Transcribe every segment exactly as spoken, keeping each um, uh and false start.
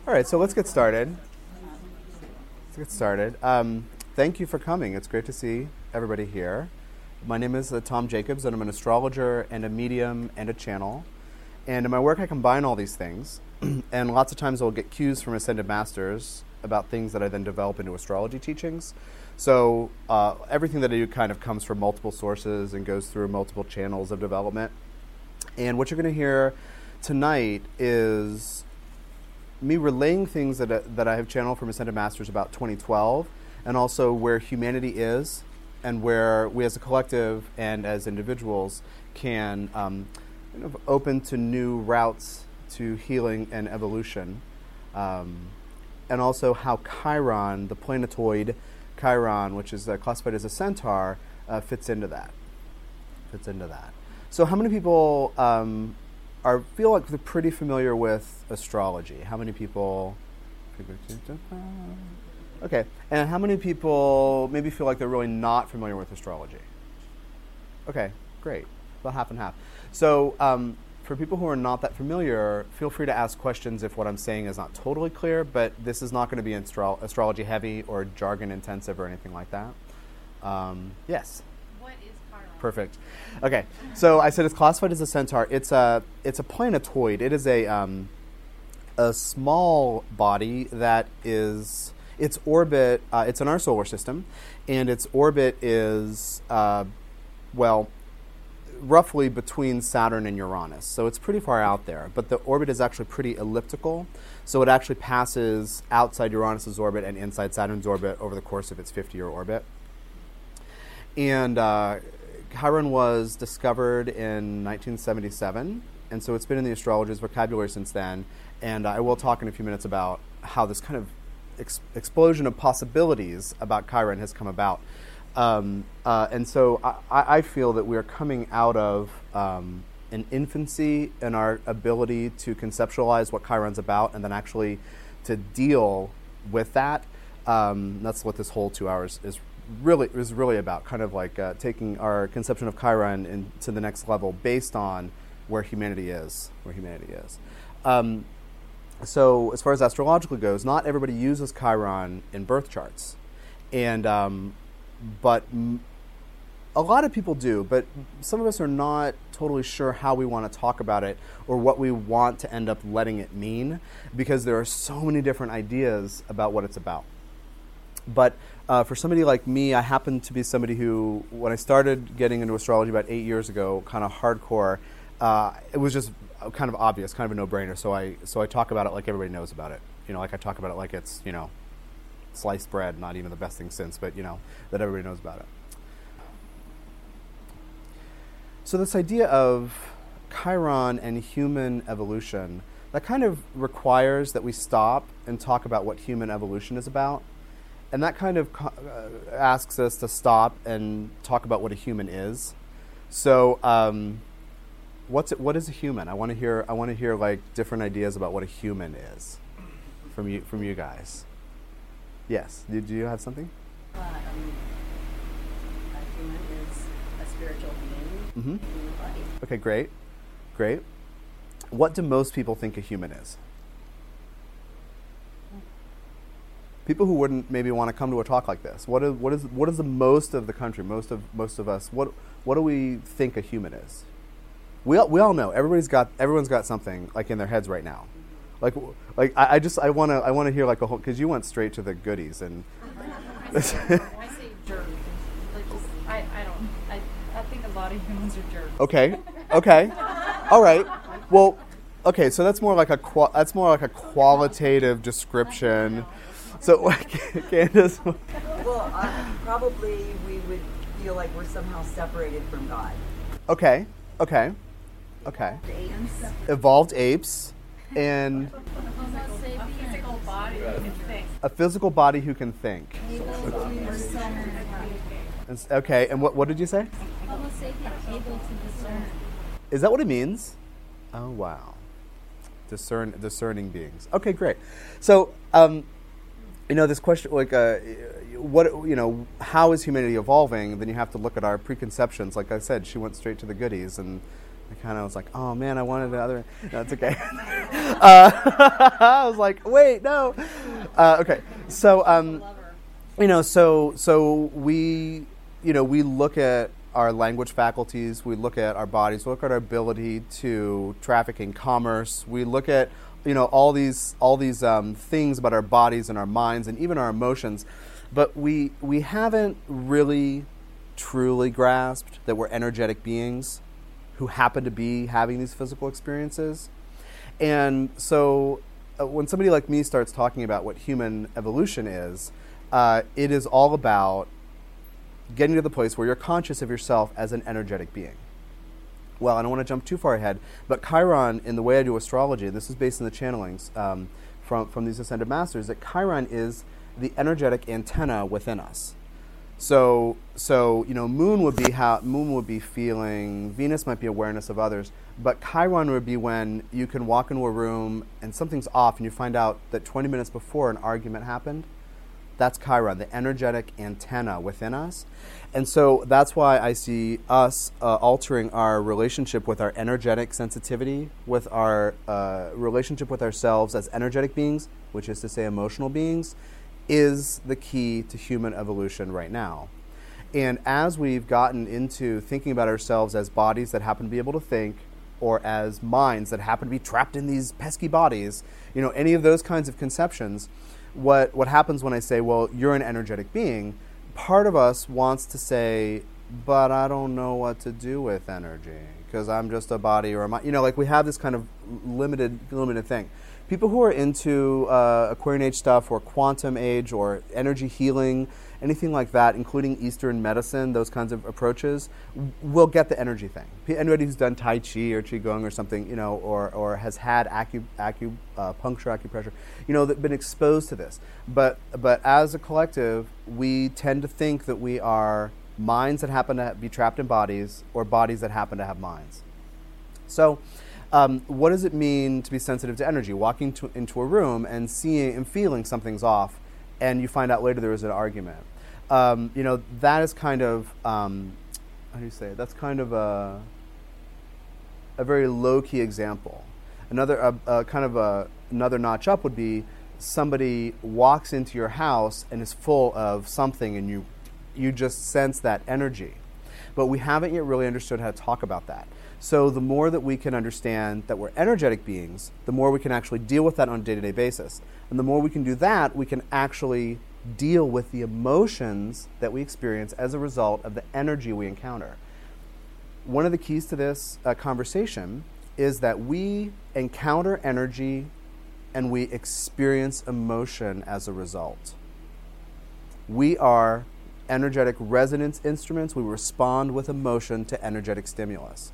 All right, so let's get started. Let's get started. Um, thank you for coming. It's great to see everybody here. My name is uh, Tom Jacobs, and I'm an astrologer and a medium and a channel. And in my work, I combine all these things. And lots of times I'll get cues from Ascended Masters about things that I then develop into astrology teachings. So uh, everything that I do kind of comes from multiple sources and goes through multiple channels of development. And what you're going to hear tonight is me relaying things that, uh, that I have channeled from Ascended Masters about twenty twelve, and also where humanity is and where we as a collective and as individuals can um, kind of open to new routes to healing and evolution. Um, and also how Chiron, the planetoid Chiron, which is uh, classified as a centaur, uh, fits into that. Fits into that. So how many people um, are feel like they're pretty familiar with astrology? How many people? Okay, and how many people maybe feel like they're really not familiar with astrology? Okay, great, about half and half. So um, for people who are not that familiar, feel free to ask questions if what I'm saying is not totally clear, but this is not going to be astro- astrology heavy or jargon intensive or anything like that. Um, yes? What is Chiron? Perfect. Okay, so I said it's classified as a centaur. It's a it's a planetoid. It is a um, a small body that is its orbit. Uh, it's in our solar system, and its orbit is uh, well, roughly between Saturn and Uranus. So it's pretty far out there. But the orbit is actually pretty elliptical. So it actually passes outside Uranus's orbit and inside Saturn's orbit over the course of its fifty-year orbit. And uh, Chiron was discovered in nineteen seventy-seven, and so it's been in the astrologer's vocabulary since then. And uh, I will talk in a few minutes about how this kind of ex- explosion of possibilities about Chiron has come about. Um, uh, and so I, I feel that we are coming out of um, an infancy in our ability to conceptualize what Chiron's about and then actually to deal with that. Um, that's what this whole two hours is really is really about, kind of like uh, taking our conception of Chiron in, to the next level based on where humanity is, where humanity is. Um, so as far as astrologically goes, not everybody uses Chiron in birth charts. And um, but m- a lot of people do, but some of us are not totally sure how we want to talk about it or what we want to end up letting it mean, because there are so many different ideas about what it's about. But uh, for somebody like me, I happen to be somebody who, when I started getting into astrology about eight years ago, kind of hardcore, uh, it was just kind of obvious, kind of a no-brainer. So I so I talk about it like everybody knows about it. You know, like I talk about it like it's, you know, sliced bread, not even the best thing since, but, you know, that everybody knows about it. So this idea of Chiron and human evolution, that kind of requires that we stop and talk about what human evolution is about. And that kind of uh, asks us to stop and talk about what a human is. So, um, what's it, what is a human? I want to hear. I want to hear like different ideas about what a human is from you from you guys. Yes. Do, do you have something? Uh, um, a human is a spiritual being Mm-hmm. in a body. Okay. Great. Great. What do most people think a human is? People who wouldn't maybe want to come to a talk like this. What is what is what is the most of the country, most of most of us? What what do we think a human is? We all, we all know. Everybody's got everyone's got something like in their heads right now. Like like I, I just I want to I want to hear like a whole, because you went straight to the goodies and. I say, I say jerk. Like just, I I don't I I think a lot of humans are jerks. Okay. Okay. All right. Well. Okay. So that's more like a qua- that's more like a qualitative description. So, Candace. Well, uh, probably we would feel like we're somehow separated from God. Okay, okay, okay. Evolved apes and A physical body who can think. a physical body who can think. And s- Okay, and what what did you say? Homo sapien, able to discern. Is that what it means? Oh wow, discern discerning beings. Okay, great. So, um, you know, this question, like, uh, what you know, how is humanity evolving? Then you have to look at our preconceptions. Like I said, she went straight to the goodies, and I kind of was like, oh man, I wanted the other. No, it's okay. uh, I was like, wait, no. Uh, okay, so um, you know, so so we, you know, we look at our language faculties, we look at our bodies, we look at our ability to traffic in commerce, we look at, you know, all these all these um, things about our bodies and our minds and even our emotions, but we we haven't really truly grasped that we're energetic beings who happen to be having these physical experiences. And so uh, when somebody like me starts talking about what human evolution is, uh, it is all about getting to the place where you're conscious of yourself as an energetic being. Well, I don't want to jump too far ahead, but Chiron, in the way I do astrology, this is based on the channelings um, from, from these Ascended Masters, that Chiron is the energetic antenna within us. So, so you know, Moon would be how Moon would be feeling. Venus might be awareness of others, but Chiron would be when you can walk into a room and something's off, and you find out that twenty minutes before an argument happened. That's Chiron, the energetic antenna within us, and so that's why I see us uh, altering our relationship with our energetic sensitivity, with our uh, relationship with ourselves as energetic beings, which is to say, emotional beings, is the key to human evolution right now. And as we've gotten into thinking about ourselves as bodies that happen to be able to think, or as minds that happen to be trapped in these pesky bodies, you know, any of those kinds of conceptions, what what happens when I say, well, you're an energetic being, part of us wants to say, but I don't know what to do with energy because I'm just a body or a mind. You know, like we have this kind of limited limited thing. People who are into uh, Aquarian Age stuff or quantum age or energy healing, anything like that, including Eastern medicine, those kinds of approaches, w- will get the energy thing. P- Anybody who's done Tai Chi or Qigong or something, you know, or, or has had acu, acu, uh, puncture, acupressure, you know, that been exposed to this. But but as a collective, we tend to think that we are minds that happen to be trapped in bodies or bodies that happen to have minds. So Um, what does it mean to be sensitive to energy? Walking to, into a room and seeing and feeling something's off, and you find out later there was an argument. Um, you know, that is kind of, um, how do you say it? That's kind of a, a very low-key example. Another, uh, uh, kind of a, another notch up would be somebody walks into your house and is full of something, and you, you just sense that energy. But we haven't yet really understood how to talk about that. So the more that we can understand that we're energetic beings, the more we can actually deal with that on a day-to-day basis. And the more we can do that, we can actually deal with the emotions that we experience as a result of the energy we encounter. One of the keys to this uh, conversation is that we encounter energy and we experience emotion as a result. We are energetic resonance instruments. We respond with emotion to energetic stimulus.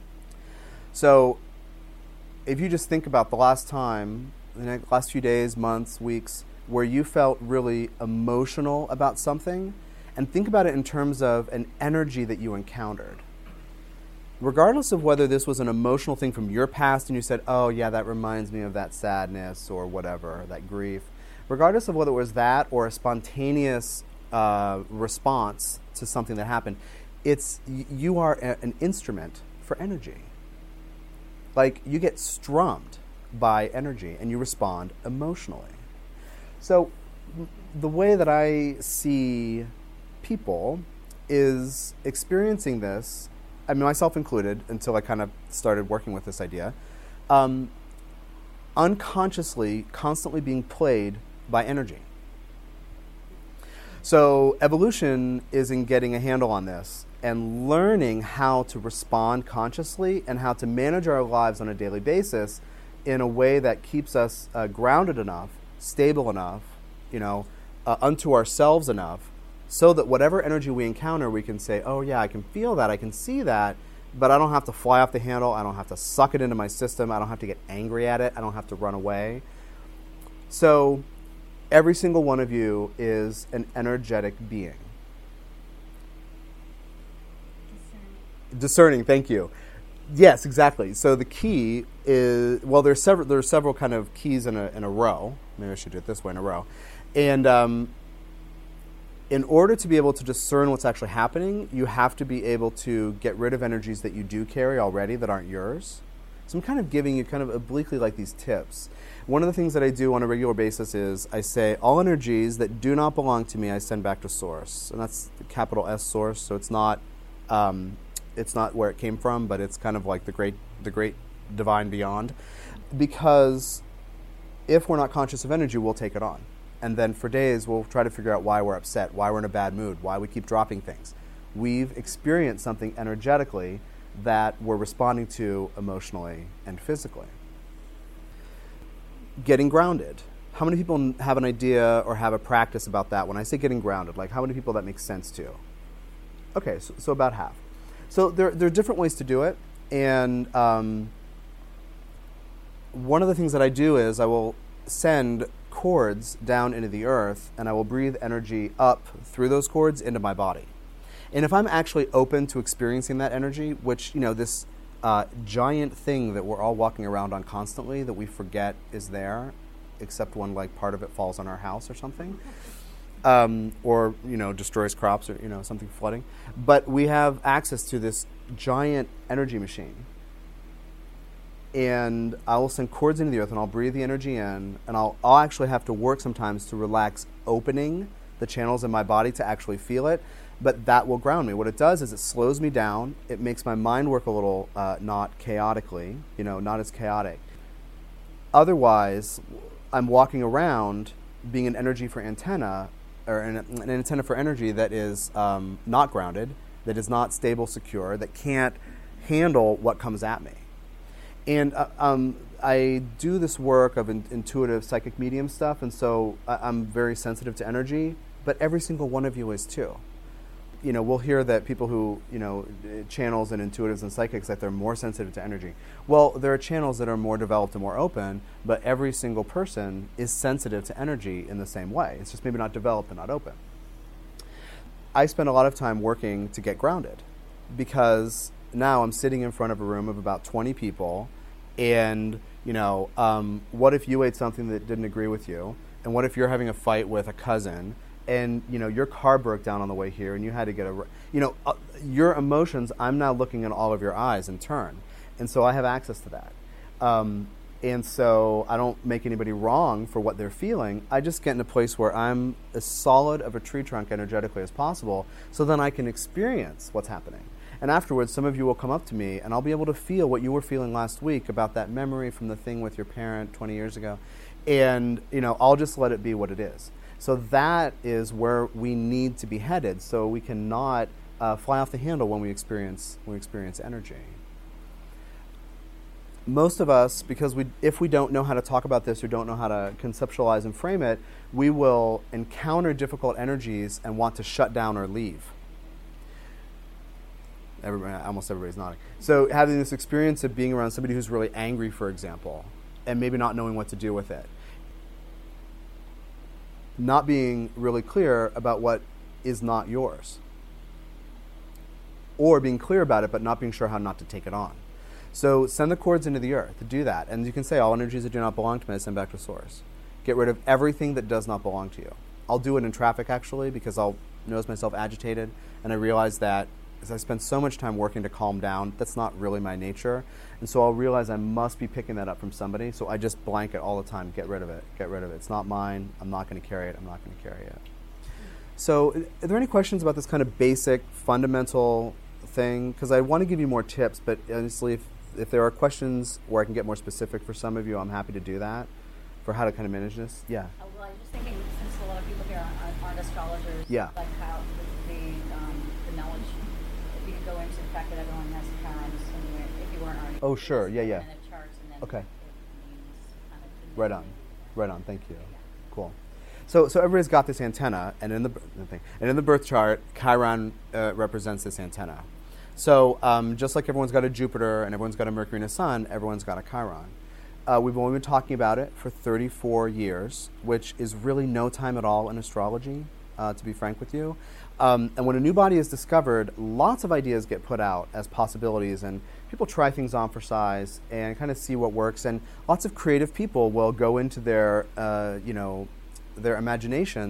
So if you just think about the last time, the last few days, months, weeks, where you felt really emotional about something, and think about it in terms of an energy that you encountered. Regardless of whether this was an emotional thing from your past and you said, oh yeah, that reminds me of that sadness or whatever, that grief. Regardless of whether it was that or a spontaneous uh, response to something that happened, it's you are a, an instrument for energy. Like, you get strummed by energy and you respond emotionally. So the way that I see people is experiencing this, I mean, myself included, until I kind of started working with this idea, um, unconsciously, constantly being played by energy. So evolution is in getting a handle on this and learning how to respond consciously and how to manage our lives on a daily basis in a way that keeps us uh, grounded enough, stable enough, you know, uh, unto ourselves enough, so that whatever energy we encounter, we can say, oh yeah, I can feel that, I can see that, but I don't have to fly off the handle, I don't have to suck it into my system, I don't have to get angry at it, I don't have to run away. So every single one of you is an energetic being. Discerning, thank you. Yes, exactly. So the key is, well, there's several there's several kind of keys in a in a row. Maybe I should do it this way, in a row. And um, In order to be able to discern what's actually happening, you have to be able to get rid of energies that you do carry already that aren't yours. So I'm kind of giving you kind of obliquely like these tips. One of the things that I do on a regular basis is I say all energies that do not belong to me I send back to source. And that's the capital S source, so it's not um, it's not where it came from, but it's kind of like the great the great divine beyond. Because if we're not conscious of energy, we'll take it on. And then for days, we'll try to figure out why we're upset, why we're in a bad mood, why we keep dropping things. We've experienced something energetically that we're responding to emotionally and physically. Getting grounded. How many people have an idea or have a practice about that? When I say getting grounded, like how many people that makes sense to? Okay, so, so about half. So there, there are different ways to do it. And um, one of the things that I do is I will send cords down into the earth, and I will breathe energy up through those cords into my body. And if I'm actually open to experiencing that energy, which, you know, this uh, giant thing that we're all walking around on constantly that we forget is there, except when like part of it falls on our house or something, um, or, you know, destroys crops or, you know, something flooding. But we have access to this giant energy machine. And I will send cords into the earth, and I'll breathe the energy in, and I'll, I'll actually have to work sometimes to relax opening the channels in my body to actually feel it, but that will ground me. What it does is it slows me down. It makes my mind work a little uh, not chaotically, you know, not as chaotic. Otherwise, I'm walking around being an energy for antenna, or an, an antenna for energy that is um, not grounded, that is not stable, secure, that can't handle what comes at me. And uh, um, I do this work of in, intuitive psychic medium stuff, and so I, I'm very sensitive to energy, but every single one of you is too. You know, we'll hear that people who, you know, channels and intuitives and psychics, that they're more sensitive to energy. Well, there are channels that are more developed and more open, but every single person is sensitive to energy in the same way. It's just maybe not developed and not open. I spend a lot of time working to get grounded, because now I'm sitting in front of a room of about twenty people, and, you know, um, what if you ate something that didn't agree with you? And what if you're having a fight with a cousin, and, you know, your car broke down on the way here, and you had to get a, you know, uh, your emotions, I'm now looking in all of your eyes in turn. And so I have access to that. Um, and so I don't make anybody wrong for what they're feeling. I just get in a place where I'm as solid of a tree trunk energetically as possible, so then I can experience what's happening. And afterwards, some of you will come up to me, and I'll be able to feel what you were feeling last week about that memory from the thing with your parent twenty years ago. And, you know, I'll just let it be what it is. So that is where we need to be headed, so we cannot uh, fly off the handle when we experience when we experience energy. Most of us, because we, if we don't know how to talk about this or don't know how to conceptualize and frame it, we will encounter difficult energies and want to shut down or leave. Everybody, almost everybody's nodding. So having this experience of being around somebody who's really angry, for example, and maybe not knowing what to do with it. Not being really clear about what is not yours. Or being clear about it, but not being sure how not to take it on. So send the cords into the earth to do that. And you can say, all energies that do not belong to me, I send back to source. Get rid of everything that does not belong to you. I'll do it in traffic, actually, because I'll notice myself agitated, and I realize that as I spend so much time working to calm down, that's not really my nature. And so I'll realize I must be picking that up from somebody, so I just blanket all the time, get rid of it, get rid of it. It's not mine, I'm not going to carry it, I'm not going to carry it. So are there any questions about this kind of basic, fundamental thing? Because I want to give you more tips, but honestly, if, if there are questions where I can get more specific for some of you, I'm happy to do that, for how to kind of manage this. Yeah? Uh, well, I'm just thinking, since a lot of people here aren't, aren't astrologers, Yeah. like how the, the, um, the knowledge, if you could go into the fact that everyone has chimes, anywhere, if you weren't already. Oh, sure. Yeah, yeah. And then charts, and then Okay. it means kind of the Right on. Right on. Thank you. Cool. So, so everybody's got this antenna, and in the the thing, and in the birth chart, Chiron uh, represents this antenna. So, um, just like everyone's got a Jupiter and everyone's got a Mercury and a Sun, everyone's got a Chiron. Uh, we've only been talking about it for thirty-four years, which is really no time at all in astrology, uh, to be frank with you. Um, and when a new body is discovered, lots of ideas get put out as possibilities, and people try things on for size and kind of see what works. And lots of creative people will go into their, uh, you know, their imaginations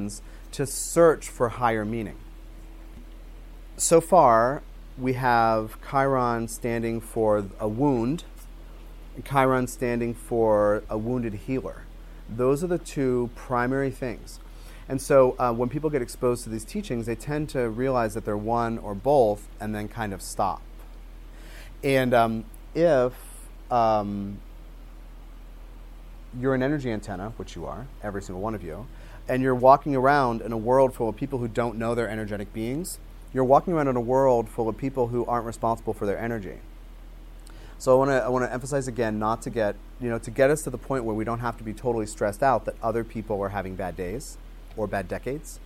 to search for higher meaning. So far, we have Chiron standing for a wound, and Chiron standing for a wounded healer. Those are the two primary things. And so uh, when people get exposed to these teachings, they tend to realize that they're one or both and then kind of stop. And um, if um, you're an energy antenna, which you are, every single one of you, and you're walking around in a world full of people who don't know they're energetic beings, you're walking around in a world full of people who aren't responsible for their energy. So I want to I want to emphasize again, not to get you know to get us to the point where we don't have to be totally stressed out that other people are having bad days or bad decades.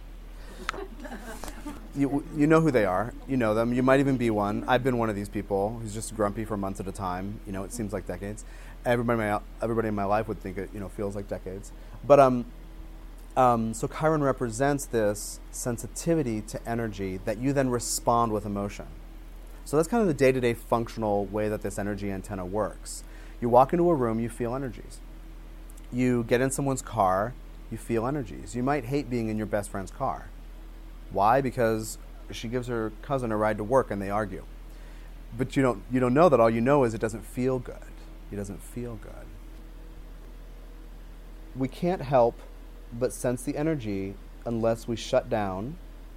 You you know who they are. You know them. You might even be one. I've been one of these people who's just grumpy for months at a time. You know, it seems like decades. Everybody in my, everybody in my life would think it you know feels like decades. But um. Um, so Chiron represents this sensitivity to energy that you then respond with emotion. So that's kind of the day-to-day functional way that this energy antenna works. You walk into a room, you feel energies. You get in someone's car, you feel energies. You might hate being in your best friend's car. Why? Because she gives her cousin a ride to work and they argue. But you don't you don't know that. All you know is it doesn't feel good. It doesn't feel good. We can't help but sense the energy unless we shut down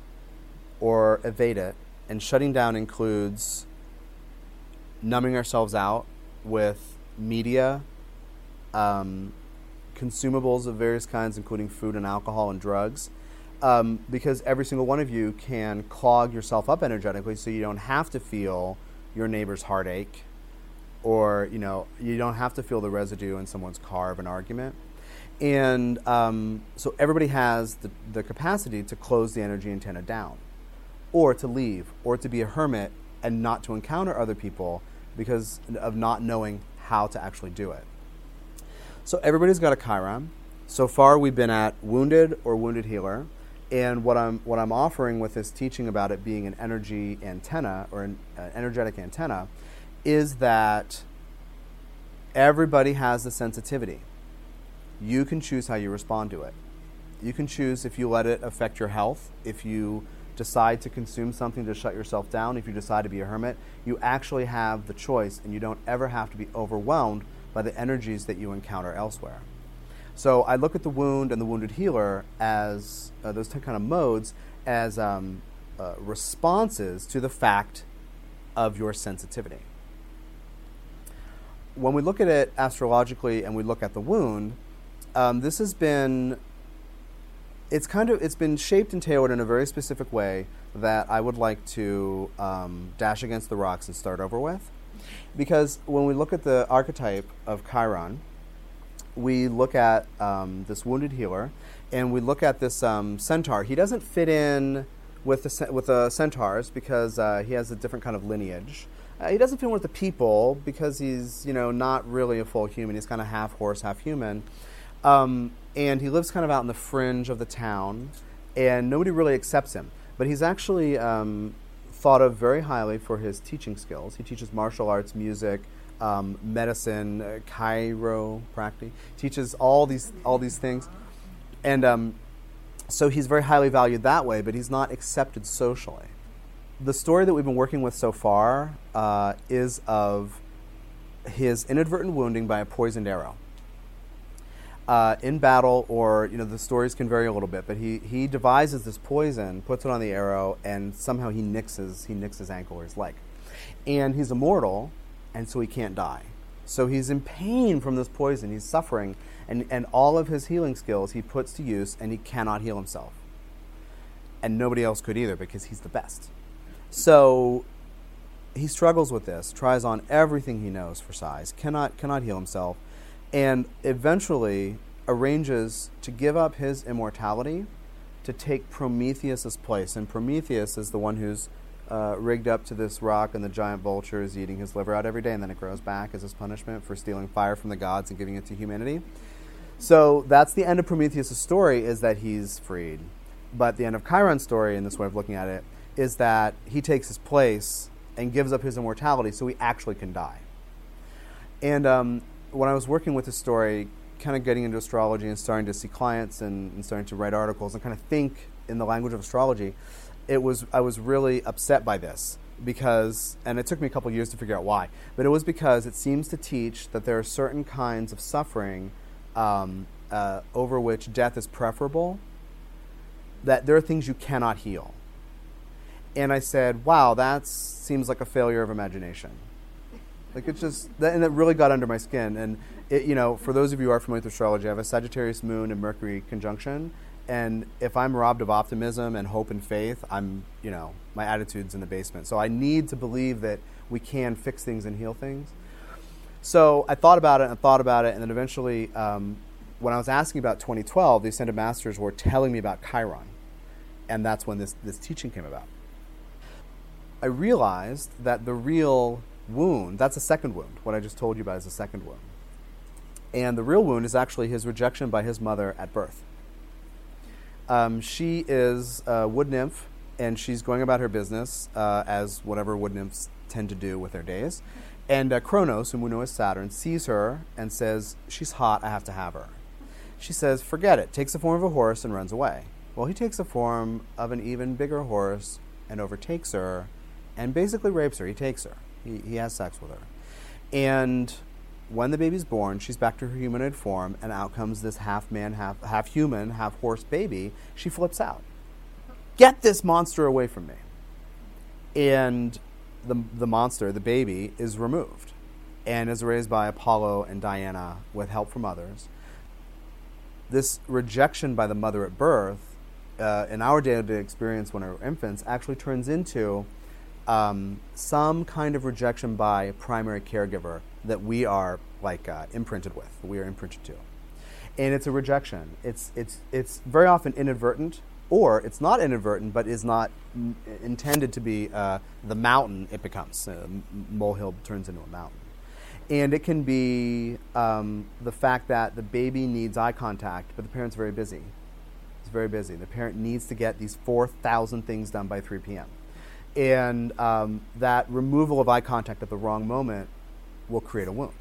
or evade it. And shutting down includes numbing ourselves out with media, um, consumables of various kinds, including food and alcohol and drugs, um, because every single one of you can clog yourself up energetically so you don't have to feel your neighbor's heartache, or you know you don't have to feel the residue in someone's car of an argument. And um, so everybody has the, the capacity to close the energy antenna down, or to leave, or to be a hermit and not to encounter other people because of not knowing how to actually do it. So everybody's got a Chiron. So far we've been at wounded or wounded healer. And what I'm what I'm offering with this teaching about it being an energy antenna or an uh, energetic antenna is that everybody has the sensitivity. You can choose how you respond to it. You can choose if you let it affect your health, if you decide to consume something to shut yourself down, if you decide to be a hermit. You actually have the choice, and you don't ever have to be overwhelmed by the energies that you encounter elsewhere. So I look at the wound and the wounded healer as uh, those two kind of modes as um, uh, responses to the fact of your sensitivity. When we look at it astrologically and we look at the wound, Um, this has been, it's kind of, it's been shaped and tailored in a very specific way that I would like to um, dash against the rocks and start over with. Because when we look at the archetype of Chiron, we look at um, this wounded healer, and we look at this um, centaur. He doesn't fit in with the with the centaurs because uh, he has a different kind of lineage. Uh, he doesn't fit in with the people because he's, you know, not really a full human. He's kind of half horse, half human. Um, and he lives kind of out in the fringe of the town, and nobody really accepts him. But he's actually um, thought of very highly for his teaching skills. He teaches martial arts, music, um, medicine, uh, chiropractic. Teaches all these all these things, and um, so he's very highly valued that way. But he's not accepted socially. The story that we've been working with so far uh, is of his inadvertent wounding by a poisoned arrow. Uh, in battle, or, you know, the stories can vary a little bit, but he, he devises this poison, puts it on the arrow, and somehow he nicks his, he nicks his ankle or his leg. And he's immortal, and so he can't die. So he's in pain from this poison. He's suffering, and, and all of his healing skills he puts to use, and he cannot heal himself. And nobody else could either, because he's the best. So he struggles with this, tries on everything he knows for size, cannot cannot heal himself, and eventually arranges to give up his immortality to take Prometheus' place. And Prometheus is the one who's uh, rigged up to this rock, and the giant vulture is eating his liver out every day, and then it grows back as his punishment for stealing fire from the gods and giving it to humanity. So that's the end of Prometheus' story, is that he's freed. But the end of Chiron's story, in this way of looking at it, is that he takes his place and gives up his immortality so he actually can die. And um, when I was working with this story, kind of getting into astrology and starting to see clients and, and starting to write articles and kind of think in the language of astrology, it was I was really upset by this because, and it took me a couple years to figure out why, but it was because it seems to teach that there are certain kinds of suffering um, uh, over which death is preferable, that there are things you cannot heal. And I said, wow, that seems like a failure of imagination. Like it just, that, and it really got under my skin. And it, you know, for those of you who are familiar with astrology, I have a Sagittarius moon and Mercury conjunction. And if I'm robbed of optimism and hope and faith, I'm, you know, my attitude's in the basement. So I need to believe that we can fix things and heal things. So I thought about it and thought about it, and then eventually, um, when I was asking about twenty twelve, the Ascended Masters were telling me about Chiron. And that's when this, this teaching came about. I realized that the real wound, that's a second wound. What I just told you about is a second wound. And the real wound is actually his rejection by his mother at birth. Um, she is a wood nymph, and she's going about her business uh, as whatever wood nymphs tend to do with their days. And uh, Kronos, whom we know as Saturn, sees her and says, she's hot, I have to have her. She says, forget it, takes the form of a horse and runs away. Well, he takes the form of an even bigger horse and overtakes her and basically rapes her. He takes her. He, he has sex with her. And when the baby's born, she's back to her humanoid form, and out comes this half-man, half, half-human, half-horse baby. She flips out. Get this monster away from me. And the, the monster, the baby, is removed and is raised by Apollo and Diana with help from others. This rejection by the mother at birth, uh, in our day-to-day experience when we're infants, actually turns into um, some kind of rejection by a primary caregiver that we are like uh, imprinted with, we are imprinted to. And it's a rejection. It's, it's, it's very often inadvertent, or it's not inadvertent, but is not m- intended to be uh, the mountain it becomes. Uh, molehill turns into a mountain. And it can be um, the fact that the baby needs eye contact, but the parent's very busy. It's very busy. The parent needs to get these four thousand things done by three p.m. And um, that removal of eye contact at the wrong moment will create a wound.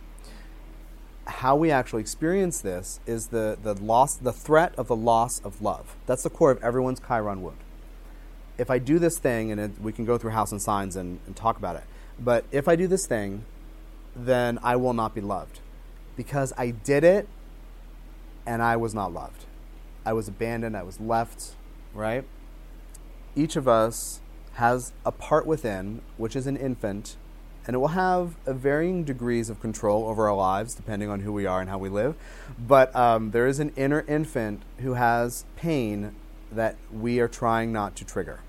How we actually experience this is the, the loss, the threat of the loss of love. That's the core of everyone's Chiron wound. If I do this thing, and it, we can go through house and signs and, and talk about it, but if I do this thing, then I will not be loved because I did it and I was not loved. I was abandoned, I was left, right? Each of us has a part within, which is an infant, and it will have a varying degrees of control over our lives depending on who we are and how we live. But um, there is an inner infant who has pain that we are trying not to trigger.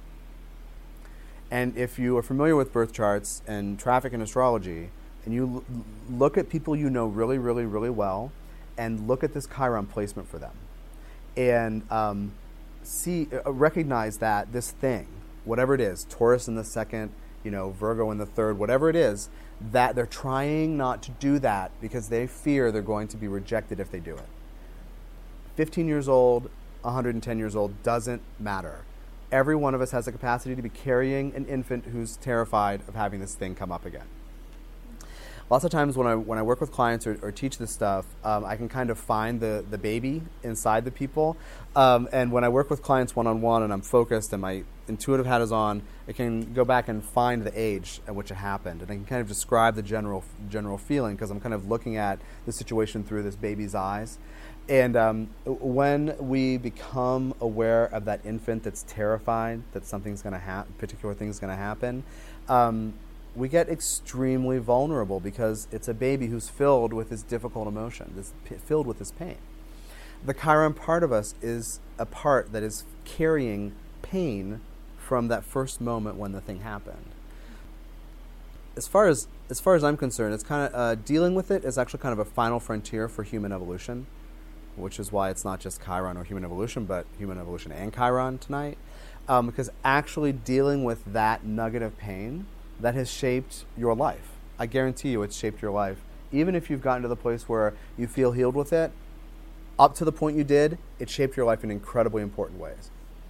And if you are familiar with birth charts and traffic and astrology, and you l- look at people you know really, really, really well, and look at this Chiron placement for them, and um, see, uh, recognize that this thing, whatever it is, Taurus in the second, you know, Virgo in the third, whatever it is, that they're trying not to do that because they fear they're going to be rejected if they do it. fifteen years old, one hundred ten years old, doesn't matter. Every one of us has the capacity to be carrying an infant who's terrified of having this thing come up again. Lots of times when I when I work with clients or, or teach this stuff, um, I can kind of find the, the baby inside the people. Um, and when I work with clients one-on-one and I'm focused and my intuitive hat is on, I can go back and find the age at which it happened. And I can kind of describe the general general feeling because I'm kind of looking at the situation through this baby's eyes. And um, when we become aware of that infant that's terrified that something's going to happen, particular thing's going to happen, um, we get extremely vulnerable because it's a baby who's filled with this difficult emotion, this p- filled with this pain. The Chiron part of us is a part that is carrying pain from that first moment when the thing happened. As far as as far as I'm concerned, it's kind of uh, dealing with it is actually kind of a final frontier for human evolution, which is why it's not just Chiron or human evolution, but human evolution and Chiron tonight, um, because actually dealing with that nugget of pain that has shaped your life. I guarantee you it's shaped your life. Even if you've gotten to the place where you feel healed with it, up to the point you did, it shaped your life in incredibly important ways.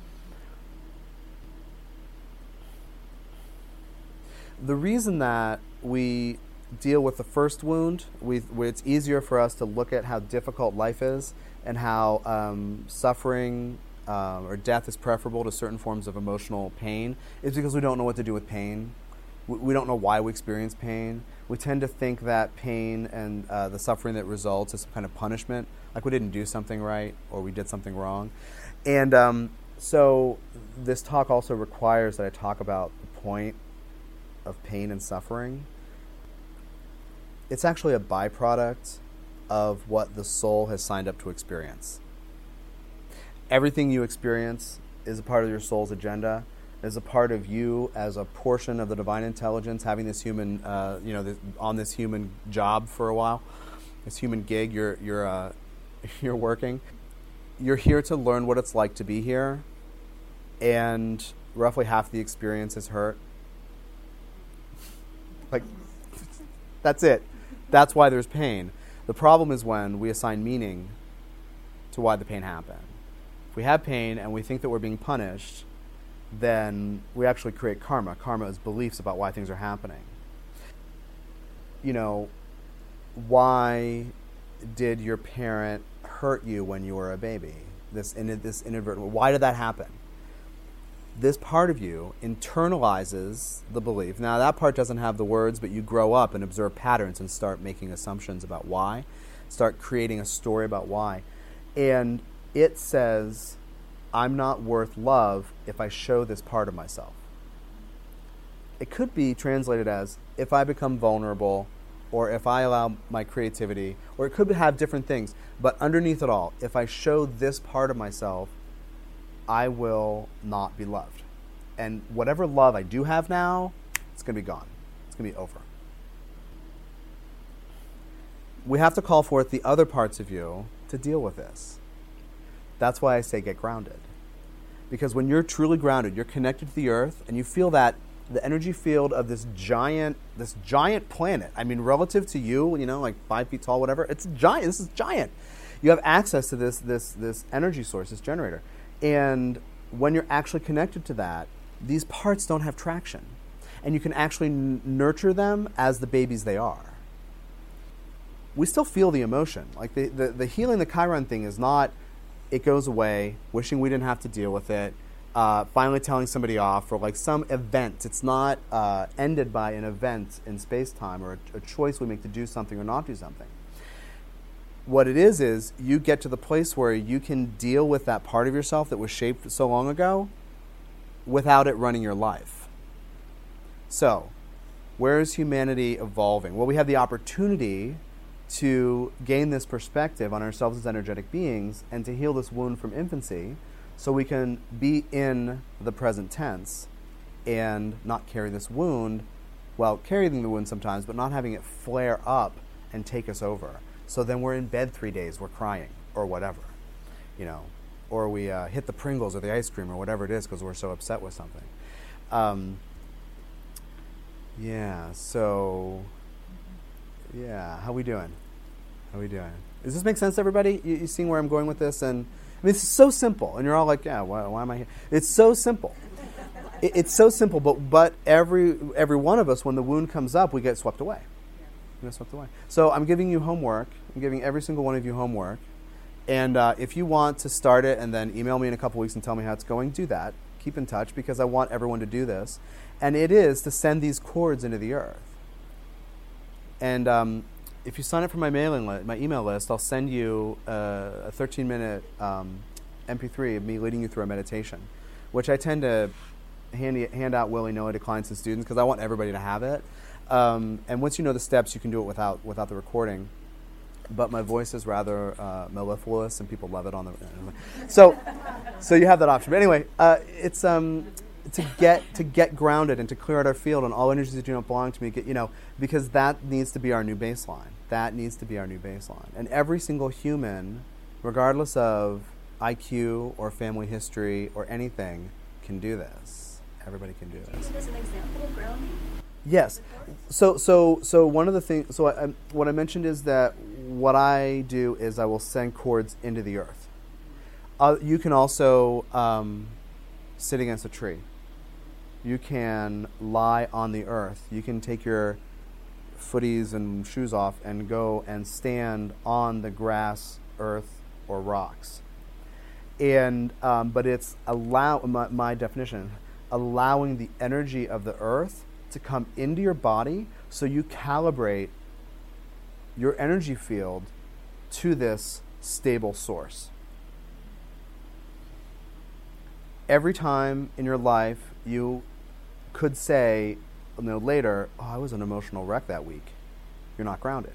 The reason that we deal with the first wound, we, it's easier for us to look at how difficult life is and how um, suffering uh, or death is preferable to certain forms of emotional pain is because we don't know what to do with pain. We, we don't know why we experience pain. We tend to think that pain and uh, the suffering that results is some kind of punishment, like we didn't do something right or we did something wrong. And um, so this talk also requires that I talk about the point of pain and suffering. It's actually a byproduct of what the soul has signed up to experience. Everything you experience is a part of your soul's agenda, is a part of you as a portion of the divine intelligence, having this human, uh, you know, this, on this human job for a while, this human gig you're you're uh, you're working. You're here to learn what it's like to be here, and roughly half the experience is hurt. Like, that's it. That's why there's pain. The problem is when we assign meaning to why the pain happened. If we have pain and we think that we're being punished, then we actually create karma. Karma is beliefs about why things are happening. You know, why did your parent hurt you when you were a baby? This, in, this inadvertent, why did that happen? This part of you internalizes the belief. Now, that part doesn't have the words, but you grow up and observe patterns and start making assumptions about why, start creating a story about why. And it says, I'm not worth love if I show this part of myself. It could be translated as, if I become vulnerable, or if I allow my creativity, or it could have different things. But underneath it all, if I show this part of myself, I will not be loved. And whatever love I do have now, it's going to be gone. It's going to be over. We have to call forth the other parts of you to deal with this. That's why I say get grounded. Because when you're truly grounded, you're connected to the earth, and you feel that the energy field of this giant, this giant planet, I mean, relative to you, you know, like five feet tall, whatever, it's giant. This is giant. You have access to this, this, this energy source, this generator. And when you're actually connected to that, these parts don't have traction. And you can actually n- nurture them as the babies they are. We still feel the emotion. Like the, the, the healing the Chiron thing is not, it goes away, wishing we didn't have to deal with it, uh, finally telling somebody off, or like some event. It's not uh, ended by an event in space-time or a, a choice we make to do something or not do something. What it is is you get to the place where you can deal with that part of yourself that was shaped so long ago without it running your life. So, where is humanity evolving? Well, we have the opportunity to gain this perspective on ourselves as energetic beings and to heal this wound from infancy so we can be in the present tense and not carry this wound, well, carrying the wound sometimes, but not having it flare up and take us over. So then we're in bed three days, we're crying, or whatever, you know, or we uh, hit the Pringles or the ice cream or whatever it is because we're so upset with something. Um, yeah, so... Yeah, how we doing? How we doing? Does this make sense to everybody? You, you seeing where I'm going with this? And I mean, it's so simple, and you're all like, "Yeah, why, why am I here?" It's so simple. it, it's so simple, but but every every one of us, when the wound comes up, we get swept away. We get swept away. So I'm giving you homework. I'm giving every single one of you homework, and uh, if you want to start it and then email me in a couple weeks and tell me how it's going, do that. Keep in touch because I want everyone to do this, and it is to send these cords into the earth. And um, if you sign up for my mailing list, my email list, I'll send you uh, a thirteen-minute um, M P three of me leading you through a meditation, which I tend to hand, hand out willy-nilly to clients and students because I want everybody to have it. Um, and once you know the steps, you can do it without without the recording. But my voice is rather uh, mellifluous, and people love it on the. So, so you have that option. But anyway, uh, it's. Um, to get to get grounded and to clear out our field and all energies that do not belong to me, get, you know, because that needs to be our new baseline. That needs to be our new baseline. And every single human, regardless of I Q or family history or anything, can do this. Everybody can do this. Use it as an example of grounding? Yes. So so so one of the things. So I, I, what I mentioned is that what I do is I will send cords into the earth. Uh, you can also um, sit against a tree. You can lie on the earth. You can take your footies and shoes off and go and stand on the grass, earth, or rocks. And um, but it's allow my, my definition, allowing the energy of the earth to come into your body, so you calibrate your energy field to this stable source. Every time in your life you could say, you know, later, oh, I was an emotional wreck that week. You're not grounded.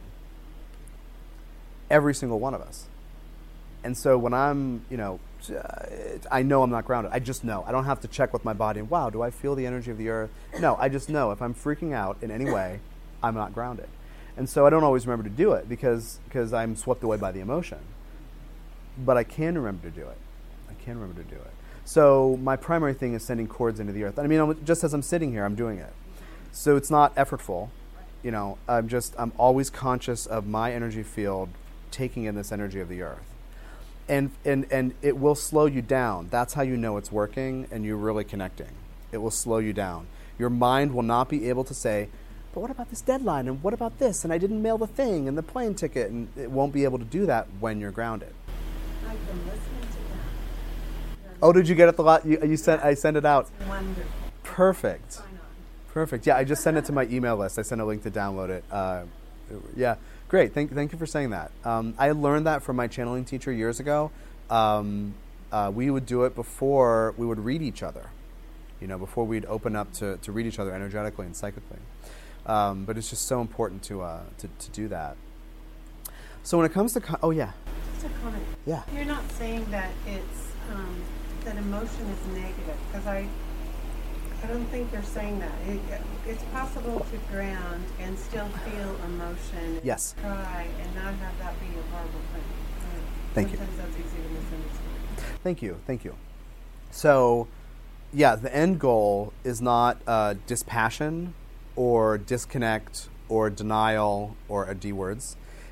Every single one of us. And so when I'm, you know, I know I'm not grounded. I just know. I don't have to check with my body. And wow, do I feel the energy of the earth? No, I just know if I'm freaking out in any way, I'm not grounded. And so I don't always remember to do it because because I'm swept away by the emotion. But I can remember to do it. I can remember to do it. So my primary thing is sending cords into the earth. I mean, I'm, just as I'm sitting here, I'm doing it. So it's not effortful. You know, I'm just, I'm always conscious of my energy field taking in this energy of the earth. And, and and it will slow you down. That's how you know it's working and you're really connecting. It will slow you down. Your mind will not be able to say, but what about this deadline? And what about this? And I didn't mail the thing and the plane ticket. And it won't be able to do that when you're grounded. I've been listening to that. Oh, did you get it the lot? You, you sent, I sent it out. It's wonderful. Perfect. Sign on. Perfect. Yeah, I just sent it to my email list. I sent a link to download it. Uh, yeah. Great. Thank, thank you for saying that. Um, I learned that from my channeling teacher years ago. Um, uh, we would do it before we would read each other, you know, before we'd open up to, to read each other energetically and psychically. Um, but it's just so important to, uh, to to do that. So when it comes to, co- oh yeah, Just a comment. yeah, You're not saying that it's um, that emotion is negative, because I I don't think you're saying that. It, it's possible to ground and still feel emotion. Yes. And cry and not have that be a horrible thing. Uh, Thank you. Sometimes that's easy to misunderstand. Thank you, thank you. So, yeah, the end goal is not uh, dispassion or disconnect or denial or uh, D words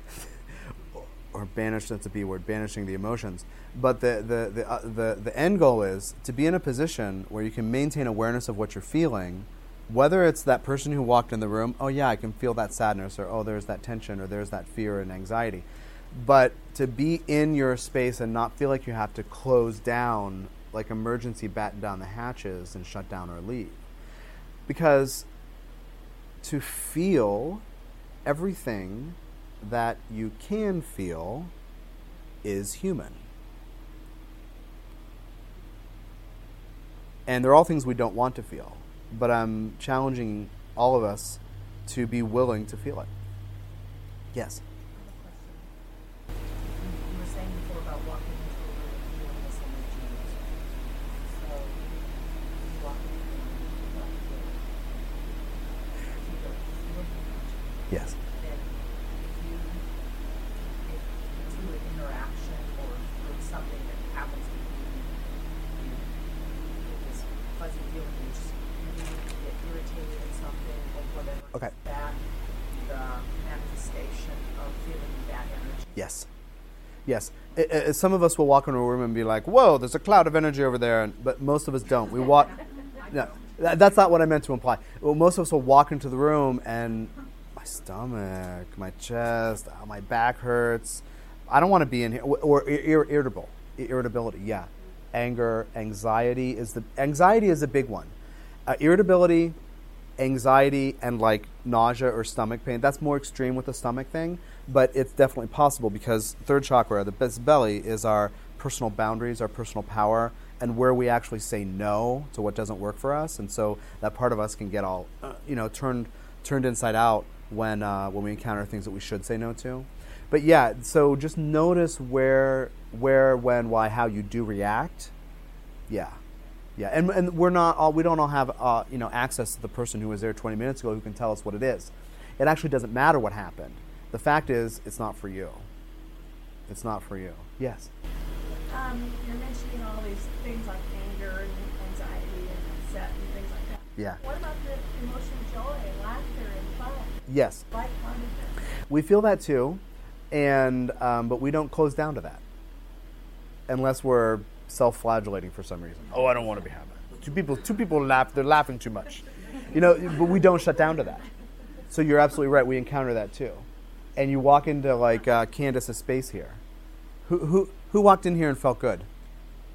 or banish. That's a B word, banishing the emotions. But the the the, uh, the the end goal is to be in a position where you can maintain awareness of what you're feeling, whether it's that person who walked in the room. Oh yeah, I can feel that sadness, or oh there's that tension, or there's that fear and anxiety. But to be in your space and not feel like you have to close down, like emergency batten down the hatches and shut down or leave. Because to feel everything that you can feel is human. And they're all things we don't want to feel. But I'm challenging all of us to be willing to feel it. Yes? You were saying before about walking into a room and feeling this energy. So, you walk into a room and you don't feel it. You don't feel the energy. Yes. Then if you, if through an interaction or through something that happens with you, you get this fuzzy feeling, you just you get irritated at something or whatever. Okay. Is that the manifestation of feeling that energy? Yes. Yes. I, I, some of us will walk into a room and be like, whoa, there's a cloud of energy over there. And, but most of us don't. We walk. No, that, that's not what I meant to imply. Well, most of us will walk into the room and my stomach, my chest, oh, my back hurts. I don't want to be in here. Or, or ir- irritable. Irritability, yeah. Anger, anxiety is the anxiety is a big one. Uh, irritability, anxiety, and like nausea or stomach pain. That's more extreme with the stomach thing, but it's definitely possible because third chakra, the best belly, is our personal boundaries, our personal power, and where we actually say no to what doesn't work for us. And so that part of us can get all, uh, you know, turned turned inside out when uh, when we encounter things that we should say no to. But yeah, so just notice where, where, when, why, how you do react. Yeah. Yeah, and and we're not all we don't all have uh, you know access to the person who was there twenty minutes ago who can tell us what it is. It actually doesn't matter what happened. The fact is, it's not for you. It's not for you. Yes. Um, you're mentioning all these things like anger and anxiety and upset and things like that. Yeah. What about the emotion, joy, laughter, and fun? Yes. Lightheartedness. We feel that too, and um, but we don't close down to that unless we're self-flagellating for some reason. Oh, I don't want to be happy. Two people, two people laugh. They're laughing too much, you know. But we don't shut down to that. So you're absolutely right. We encounter that too, and you walk into like uh, Candace's space here. Who who who walked in here and felt good?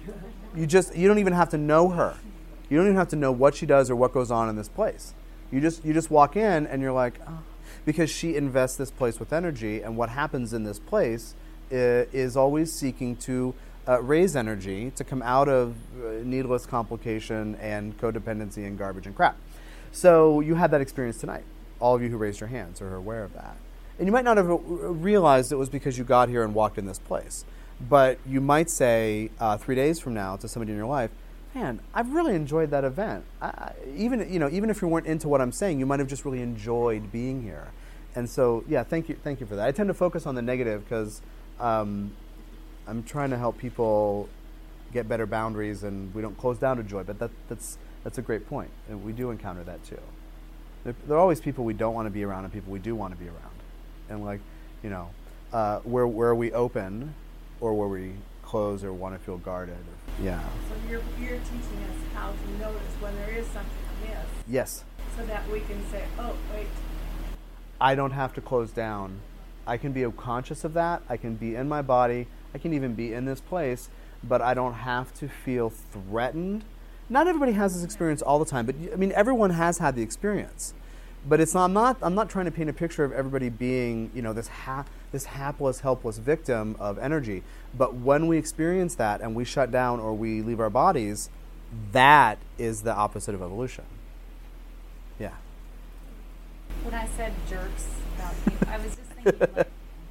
You just you don't even have to know her. You don't even have to know what she does or what goes on in this place. You just you just walk in and you're like, oh, because she invests this place with energy, and what happens in this place is, is always seeking to uh, raise energy to come out of uh, needless complication and codependency and garbage and crap. So you had that experience tonight. All of you who raised your hands are aware of that. And you might not have realized it was because you got here and walked in this place. But you might say uh, three days from now to somebody in your life, man, I've really enjoyed that event. I, even you know, even if you weren't into what I'm saying, you might have just really enjoyed being here. And so, yeah, thank you, thank you for that. I tend to focus on the negative because um, I'm trying to help people get better boundaries, and we don't close down to joy. But that, that's that's a great point, and we do encounter that too. There, there are always people we don't want to be around, and people we do want to be around. And like, you know, uh, where where we open, or where we close, or want to feel guarded. Or, yeah. So you're you're teaching us how to notice when there is something amiss. Yes. So that we can say, oh wait. I don't have to close down. I can be conscious of that. I can be in my body. I can even be in this place, but I don't have to feel threatened. Not everybody has this experience all the time, but I mean, everyone has had the experience. But it's not, I'm not. I'm not trying to paint a picture of everybody being, you know, this ha- this hapless, helpless victim of energy. But when we experience that and we shut down or we leave our bodies, that is the opposite of evolution. Yeah. When I said jerks about people, I was just thinking, like,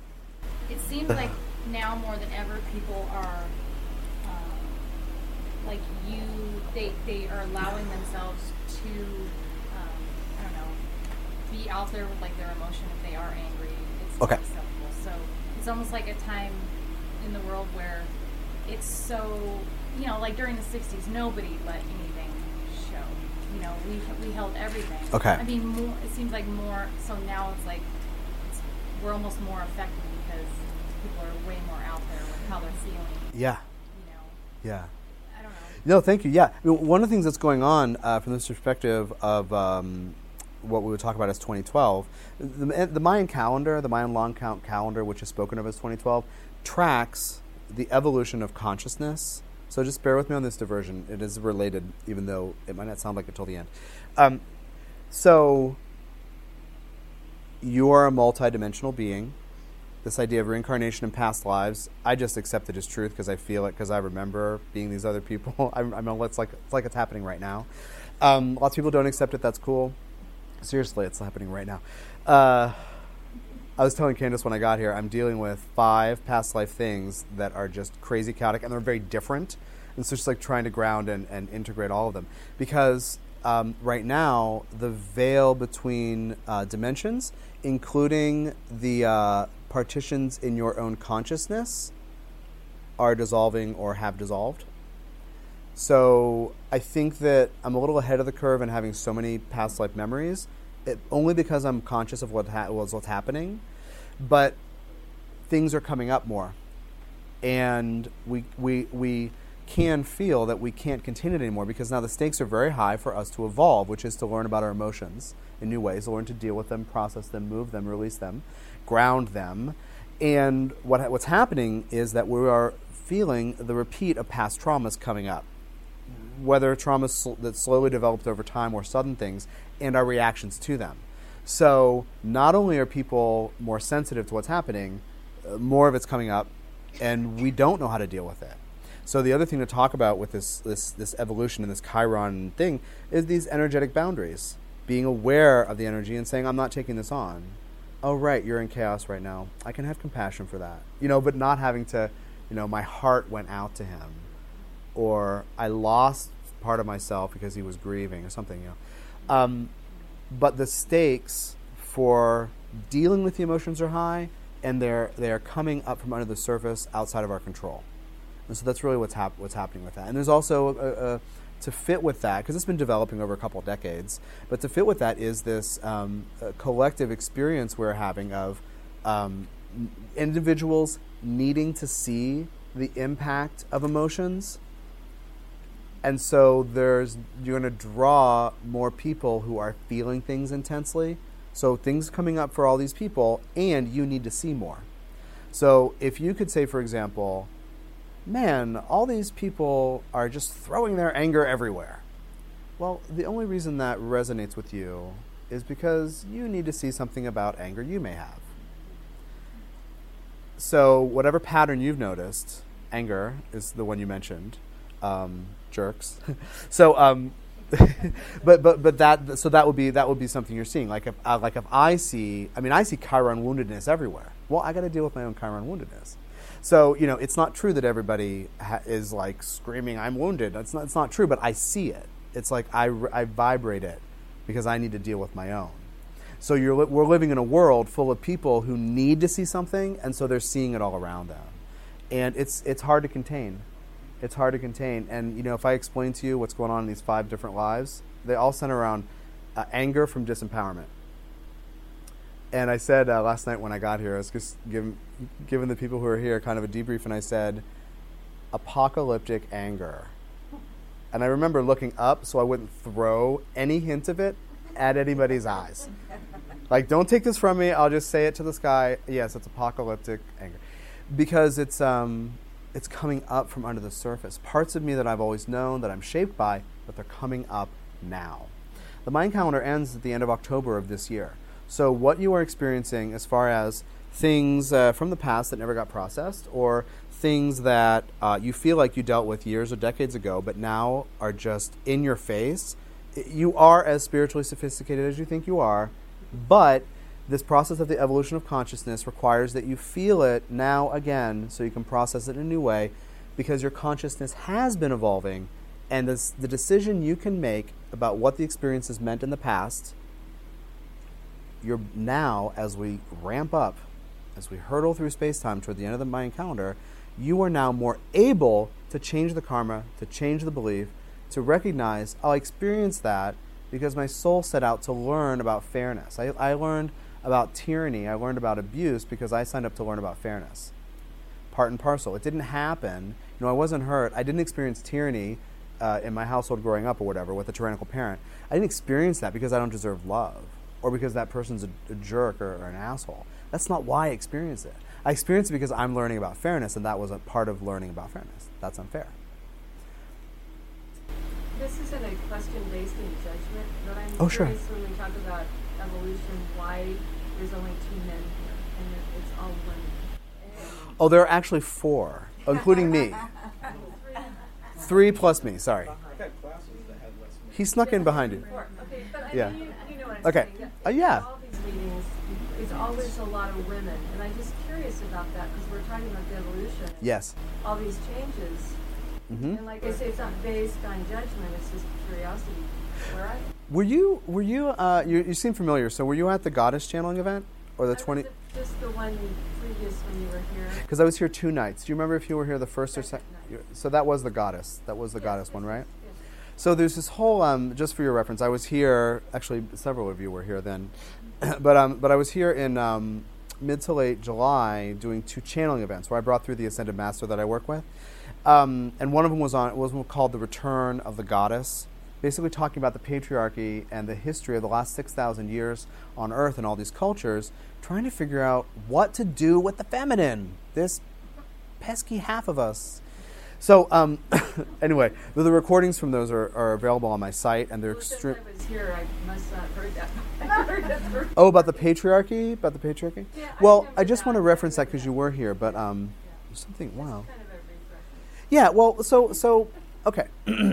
it seems like now more than ever people are, um, like you, they they are allowing themselves to, um, I don't know, be out there with like their emotion if they are angry. It's Okay. acceptable. So it's almost like a time in the world where it's so, you know, like during the sixties, nobody let anything show. You know, we we held everything. Okay. I mean, more, it seems like more. So now it's like it's, we're almost more affected because people are way more out there with how they're feeling. Yeah. You know, Yeah. I don't know. No, thank you. Yeah, I mean, one of the things that's going on uh, from this perspective of um, what we would talk about as twenty twelve, the, the Mayan calendar, the Mayan long count calendar, which is spoken of as twenty twelve, tracks the evolution of consciousness. So just bear with me on this diversion. It is related, even though it might not sound like it till the end. Um, so you are a multidimensional being. This idea of reincarnation in past lives, I just accept it as truth because I feel it, because I remember being these other people. I, I know it's like it's like it's happening right now. Um, lots of people don't accept it. That's cool. Seriously, it's happening right now. Uh, I was telling Candace when I got here, I'm dealing with five past life things that are just crazy chaotic, and they're very different. And so it's just like trying to ground and, and integrate all of them. Because um, right now, the veil between uh, dimensions, including the uh, partitions in your own consciousness, are dissolving or have dissolved. So I think that I'm a little ahead of the curve in having so many past life memories, it, only because I'm conscious of what ha- was what's happening. But things are coming up more, and we we we can feel that we can't contain it anymore, because now the stakes are very high for us to evolve, which is to learn about our emotions in new ways, to learn to deal with them, process them, move them, release them, ground them. And what what's happening is that we are feeling the repeat of past traumas coming up, whether traumas sl- that slowly developed over time or sudden things, and our reactions to them. So not only are people more sensitive to what's happening, uh, more of it's coming up, and we don't know how to deal with it. So the other thing to talk about with this this this evolution and this Chiron thing is these energetic boundaries, being aware of the energy and saying, I'm not taking this on. Oh, right, you're in chaos right now. I can have compassion for that. You know, but not having to, you know, my heart went out to him, or I lost part of myself because he was grieving or something, you know. Um, but the stakes for dealing with the emotions are high, and they're they're coming up from under the surface outside of our control. And so that's really what's hap- what's happening with that. And there's also a, a, to fit with that, because it's been developing over a couple of decades, but to fit with that is this um, collective experience we're having of um, individuals needing to see the impact of emotions. And so there's you're going to draw more people who are feeling things intensely. So things coming up for all these people, and you need to see more. So if you could say, for example, man, all these people are just throwing their anger everywhere. Well, the only reason that resonates with you is because you need to see something about anger you may have. So whatever pattern you've noticed, anger is the one you mentioned, um, jerks. so, um, but but but that so that would be that would be something you're seeing. Like if uh, like if I see, I mean, I see Chiron woundedness everywhere. Well, I got to deal with my own Chiron woundedness. So you know, it's not true that everybody ha- is like screaming, "I'm wounded." That's not. It's not true, but I see it. It's like I I vibrate it because I need to deal with my own. So you're li- we're living in a world full of people who need to see something, and so they're seeing it all around them, and it's it's hard to contain. It's hard to contain. And, you know, if I explain to you what's going on in these five different lives, they all center around uh, anger from disempowerment. And I said uh, last night when I got here, I was just giving, giving the people who are here kind of a debrief, and I said, apocalyptic anger. And I remember looking up so I wouldn't throw any hint of it at anybody's eyes. Like, don't take this from me. I'll just say it to the sky. Yes, it's apocalyptic anger. Because it's... um. It's coming up from under the surface. Parts of me that I've always known, that I'm shaped by, but they're coming up now. The Mayan calendar ends at the end of October of this year. So what you are experiencing as far as things uh, from the past that never got processed, or things that uh, you feel like you dealt with years or decades ago, but now are just in your face, you are as spiritually sophisticated as you think you are, but this process of the evolution of consciousness requires that you feel it now again so you can process it in a new way, because your consciousness has been evolving, and this, the decision you can make about what the experience has meant in the past, you're now, as we ramp up, as we hurtle through space-time toward the end of the Mayan calendar, you are now more able to change the karma, to change the belief, to recognize, oh, I experienced that because my soul set out to learn about fairness. I, I learned about tyranny. I learned about abuse because I signed up to learn about fairness. Part and parcel. It didn't happen. You know, I wasn't hurt. I didn't experience tyranny uh, in my household growing up or whatever with a tyrannical parent. I didn't experience that because I don't deserve love or because that person's a, a jerk or, or an asshole. That's not why I experienced it. I experienced it because I'm learning about fairness, and that was a part of learning about fairness. That's unfair. This isn't a question based in judgment, but I'm Oh, sure. curious when we talk about evolution, why there's only two men here, and it- it's all women. Oh, there are actually four, including me. Three plus me, sorry. He snuck in behind you. Four, okay, but I Yeah. mean, you, you know what I'm Okay. saying. Uh, yeah. All these meetings, it's always a lot of women, and I'm just curious about that because we're talking about the evolution. Yes. All these changes, Mm-hmm. and like I say, it's not based on judgment; it's just curiosity. Where are they? Were you, were you, uh, you, you seem familiar, so were you at the Goddess Channeling event? Or the I twenty? was at just the one previous when you were here. Because I was here two nights. Do you remember if you were here the first or Second second? night. So that was the Goddess. That was the Yes, Goddess yes, one, yes, right? yes. So there's this whole, um, just for your reference, I was here, actually several of you were here then, but um, but I was here in um, mid to late July doing two channeling events where I brought through the Ascended Master that I work with. Um, and one of them was on was called The Return of the Goddess, basically talking about the patriarchy and the history of the last six thousand years on Earth and all these cultures, trying to figure out what to do with the feminine, this pesky half of us. So um, anyway, the, the recordings from those are, are available on my site, and they're Well, since extreme. I was here, I must not have heard that. I heard that first. Oh, about the patriarchy? About the patriarchy? Yeah, I well, remember I just that. want to I reference that remember because you that. were here, but um, Yeah. there's something, Just wow. kind of a refresher. Yeah, well, so, so okay.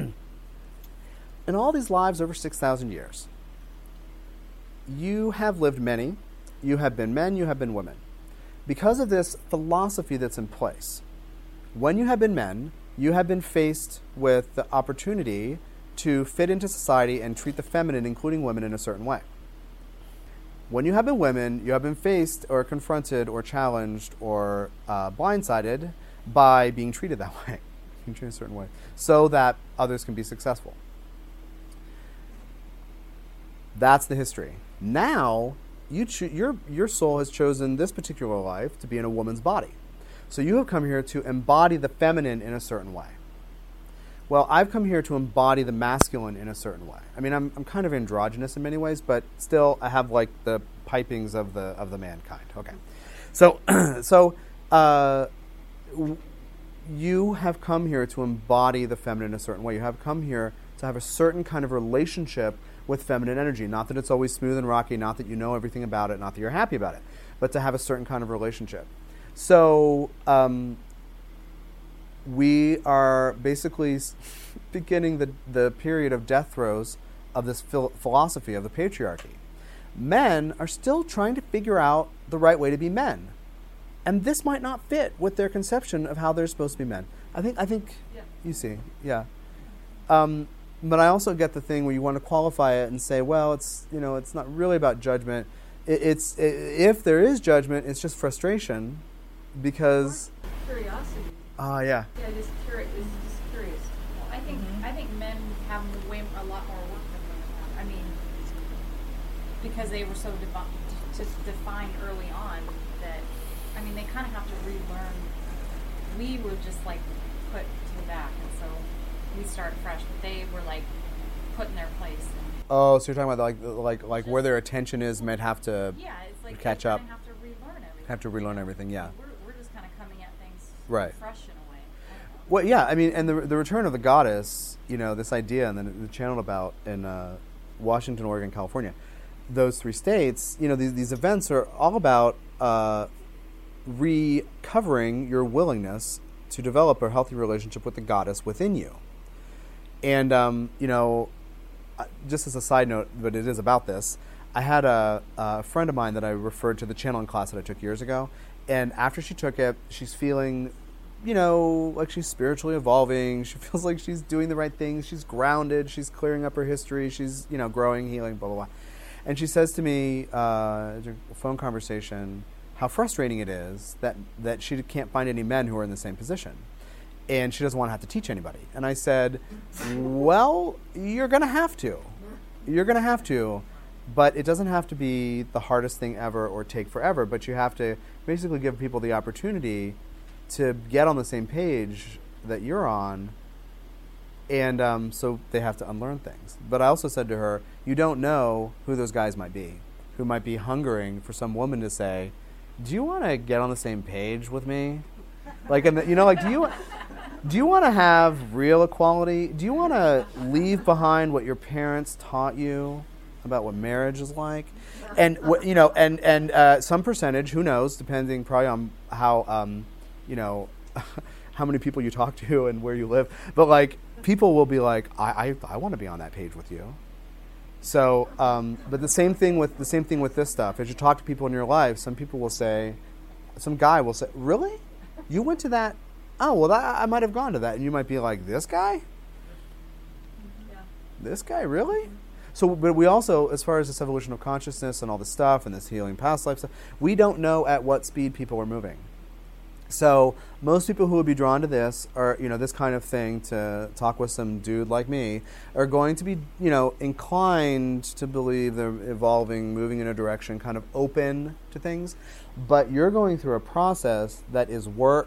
In all these lives over six thousand years, you have lived many, you have been men, you have been women. Because of this philosophy that's in place, when you have been men, you have been faced with the opportunity to fit into society and treat the feminine, including women, in a certain way. When you have been women, you have been faced or confronted or challenged or uh, blindsided by being treated that way, being treated a certain way, so that others can be successful. That's the history. Now, you cho- your your soul has chosen this particular life to be in a woman's body. So you have come here to embody the feminine in a certain way. Well, I've come here to embody the masculine in a certain way. I mean, I'm I'm kind of androgynous in many ways, but still I have like the pipings of the of the mankind. Okay, so so uh, w- you have come here to embody the feminine in a certain way. You have come here to have a certain kind of relationship with feminine energy. Not that it's always smooth and rocky, not that you know everything about it, not that you're happy about it, but to have a certain kind of relationship. So um, we are basically beginning the, the period of death throes of this phil- philosophy of the patriarchy. Men are still trying to figure out the right way to be men. And this might not fit with their conception of how they're supposed to be men. I think, I think Yeah. you see, yeah. Um, but I also get the thing where you want to qualify it and say, well, it's, you know, it's not really about judgment. It, it's, it, if there is judgment, it's just frustration because, Curiosity. ah, yeah. Yeah, just curious. It's just curious. Well, I think I think men have way a lot more work than women have. I mean, because they were so devi- just defined early on that, I mean, they kind of have to relearn. We were just like put to the back, and so we start fresh. But they were like put in their place. And Oh, so you're talking about like like like where their attention is might have to yeah, it's like catch they up. kinda have to relearn everything. Have to relearn everything, yeah. We're we're just kind of coming at things Right. fresh in a way. I don't know. Well, yeah, I mean, and the the return of the goddess, you know, this idea, and then the channeled about in uh, Washington, Oregon, California, those three states, you know, these these events are all about uh, recovering your willingness to develop a healthy relationship with the goddess within you. And um, you know, uh, just as a side note, but it is about this. I had a, a friend of mine that I referred to the channeling class that I took years ago, and after she took it, she's feeling, you know, like she's spiritually evolving. She feels like she's doing the right things. She's grounded. She's clearing up her history. She's, you know, growing, healing, blah, blah, blah. And she says to me, uh, in a phone conversation, how frustrating it is that, that she can't find any men who are in the same position. And she doesn't want to have to teach anybody. And I said, well, you're going to have to. You're going to have to. But it doesn't have to be the hardest thing ever or take forever. But you have to basically give people the opportunity to get on the same page that you're on. And um, so they have to unlearn things. But I also said to her, you don't know who those guys might be, who might be hungering for some woman to say, do you want to get on the same page with me? Like, in the, you know, like, do you do you want to have real equality? Do you want to leave behind what your parents taught you about what marriage is like? And what, you know, and and uh, some percentage, who knows, depending probably on how um, you know, how many people you talk to and where you live. But like, people will be like, I I, I want to be on that page with you. So, um, but the same thing with the same thing with this stuff. As you talk to people in your life, some people will say, some guy will say, really? You went to that? Oh, well, that, I might have gone to that. And you might be like, this guy? Yeah. This guy, really? So, but we also, as far as this evolution of consciousness and all this stuff and this healing past life stuff, we don't know at what speed people are moving. So most people who would be drawn to this, or, you know, this kind of thing, to talk with some dude like me, are going to be, you know, inclined to believe they're evolving, moving in a direction, kind of open to things. But you're going through a process that is work.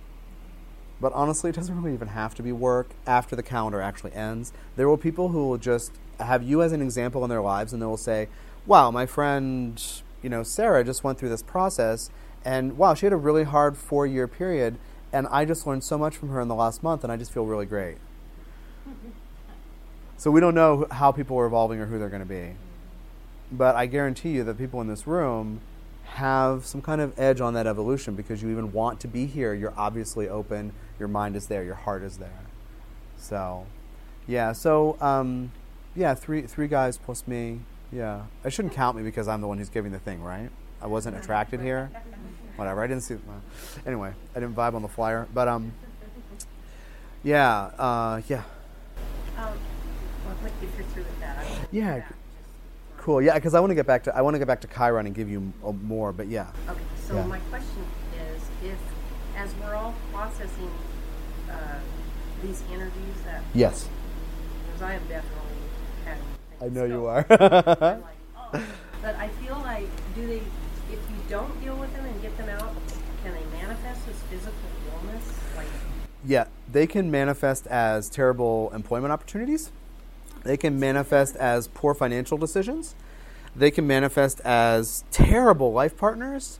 But honestly, it doesn't really even have to be work after the calendar actually ends. There will be people who will just have you as an example in their lives, and they will say, wow, my friend, you know, Sarah just went through this process, and wow, she had a really hard four-year period, and I just learned so much from her in the last month, and I just feel really great. So we don't know how people are evolving or who they're going to be. But I guarantee you that people in this room have some kind of edge on that evolution because you even want to be here. You're obviously open. Your mind is there. Your heart is there. So, yeah. So, um, yeah, three three guys plus me. Yeah. I shouldn't count me because I'm the one who's giving the thing, right? I wasn't attracted here. Whatever. I didn't see. Well, anyway, I didn't vibe on the flyer. But, um, yeah. Uh, yeah. Um, well, if you're through with that, I will Yeah. back, just Cool. Yeah, because I want to get back to I want to get back to Chiron and give you uh, more. But yeah. Okay, so Yeah. my question is, if as we're all processing uh, these energies that, Yes. because I am definitely having I things know you go. are. I'm like, oh. But I feel like, do they, if you don't deal with them and get them out, can they manifest as physical illness? Like, Yeah, they can manifest as terrible employment opportunities. They can manifest as poor financial decisions. They can manifest as terrible life partners.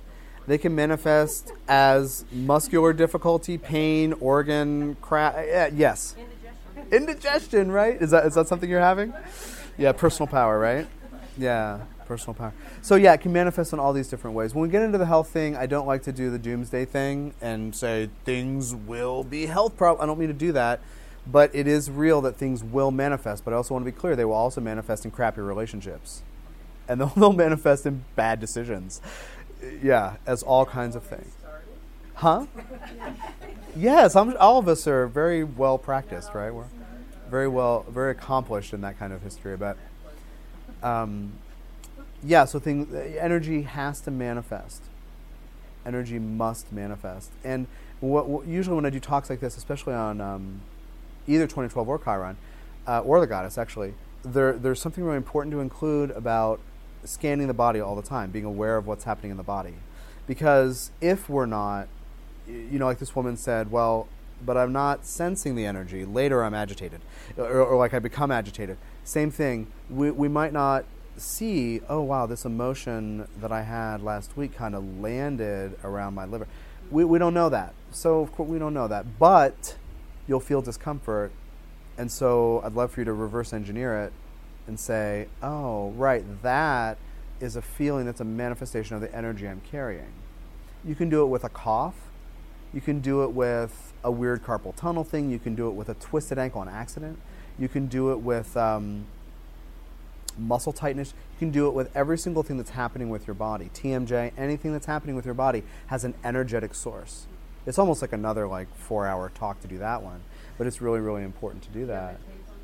They can manifest as muscular difficulty, pain, organ crash. Uh, yes. Indigestion, right? Is that is that something you're having? Yeah, personal power, right? Yeah, personal power. So yeah, it can manifest in all these different ways. When we get into the health thing, I don't like to do the doomsday thing and say things will be health problems. I don't mean to do that, but it is real that things will manifest. But I also want to be clear, they will also manifest in crappy relationships. And they'll, they'll manifest in bad decisions. Yeah, as all kinds of things. Huh? Yes, I'm, all of us are very well practiced, right? We're very well, very accomplished in that kind of history. But um, yeah, so thing, energy has to manifest. Energy must manifest. And what, what, usually when I do talks like this, especially on um, either twenty twelve or Chiron, uh, or the Goddess, actually, there, there's something really important to include about scanning the body all the time, being aware of what's happening in the body. Because if we're not, you know, like this woman said, well, but I'm not sensing the energy. Later I'm agitated. Or, or like I become agitated. Same thing. We, we might not see, oh, wow, this emotion that I had last week kind of landed around my liver. We, we don't know that. So, of course, we don't know that. But you'll feel discomfort. And so I'd love for you to reverse engineer it and say, oh, right, that is a feeling that's a manifestation of the energy I'm carrying. You can do it with a cough. You can do it with a weird carpal tunnel thing. You can do it with a twisted ankle on accident. You can do it with um, muscle tightness. You can do it with every single thing that's happening with your body. T M J, anything that's happening with your body has an energetic source. It's almost like another like four-hour talk to do that one, but it's really, really important to do that.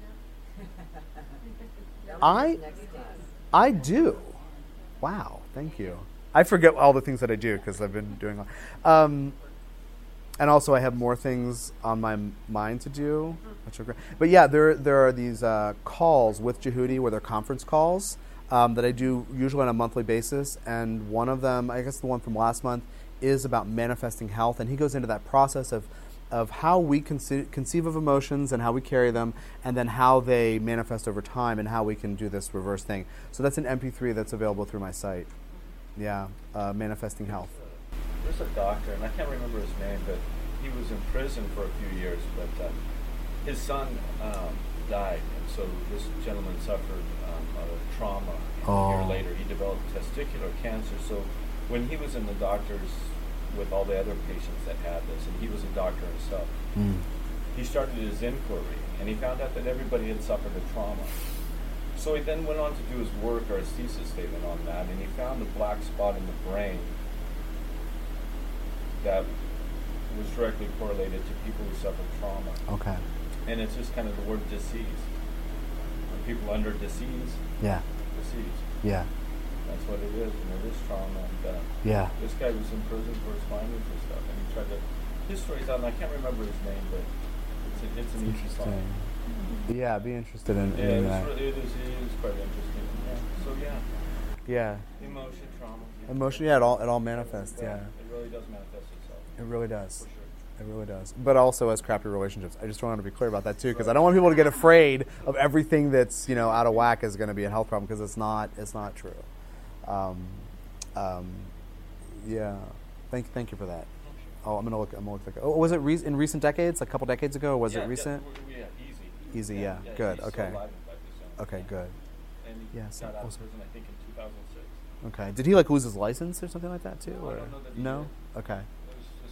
I, I do. Wow, thank you. I forget all the things that I do because I've been doing. Um, and also, I have more things on my m- mind to do, which are great. But yeah, there there are these uh, calls with Jehudi, where they're conference calls um, that I do usually on a monthly basis. And one of them, I guess the one from last month, is about manifesting health, and he goes into that process of. of how we conce- conceive of emotions and how we carry them, and then how they manifest over time and how we can do this reverse thing. So that's an M P three that's available through my site. Yeah, uh, Manifesting Health. There's a doctor, and I can't remember his name, but he was in prison for a few years, but uh, his son um, died, and so this gentleman suffered um, a trauma. And Oh. A year later, he developed testicular cancer. So when he was in the doctors with all the other patients that had this, and he was a doctor himself, Mm. he started his inquiry, and he found out that everybody had suffered a trauma. So he then went on to do his work, or his thesis statement on that, and he found a black spot in the brain that was directly correlated to people who suffered trauma. Okay. And it's just kind of the word disease. When people under disease, Yeah. disease. Yeah. That's what it is, and it is trauma. And uh, Yeah. this guy was in prison for his findings and stuff, and he tried to. His story's out, and I can't remember his name, but it's, a, it's an easy song. Interesting. Yeah, be interested in, Yeah, in it's, that. re- it is. It is quite interesting. Yeah. So yeah, Yeah. emotion, trauma. Emotion. Yeah, it all it all manifests. Yeah. It really does manifest itself. It really does. For sure. It really does. But also as crappy relationships. I just want to be clear about that too, because I don't want people to get afraid of everything that's, you know, out of whack is going to be a health problem, because it's not. It's not true. Um, um, yeah. Thank thank you for that. Oh, I'm gonna look. I'm gonna look. Like, oh, was it re- in recent decades? A couple decades ago? Or was yeah, it recent? Yeah, yeah, easy. Easy. Yeah. Good. He's Okay. Still alive, in fact, this young Okay. man. Good. And he Yeah, so got out of also- prison, I think, in two thousand six. Okay. Did he like lose his license or something like that too? No, I or? don't know that he No. did. Okay. It was just,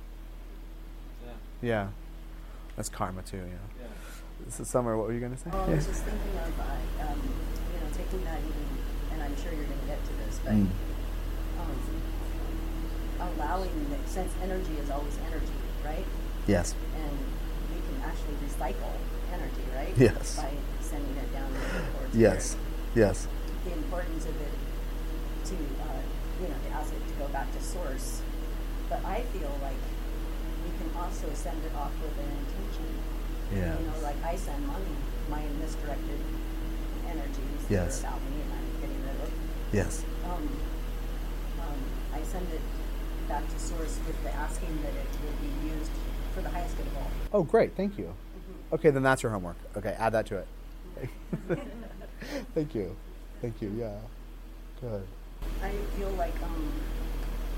yeah, Yeah. That's karma too. Yeah. yeah. This is Summer. What were you gonna say? Oh, I Yeah. was just thinking of, uh, um, you know, taking that even, and I'm sure you're going to get to this, but Mm. um, allowing the, since energy is always energy, right? Yes. And we can actually recycle energy, right? Yes. By sending it down towards Yes. here. Yes. The importance of it to, uh, you know, to ask it to go back to source. But I feel like we can also send it off with an intention. Yeah. You know, like I send money, my misdirected energies Yes. that are about me and I'm getting rid of. Yes. Um, um, I send it back to source with the asking that it will be used for the highest good of all. Oh, great. Thank you. Mm-hmm. Okay, then that's your homework. Okay, add that to it. Thank you. Thank you. Yeah. Good. I feel like um,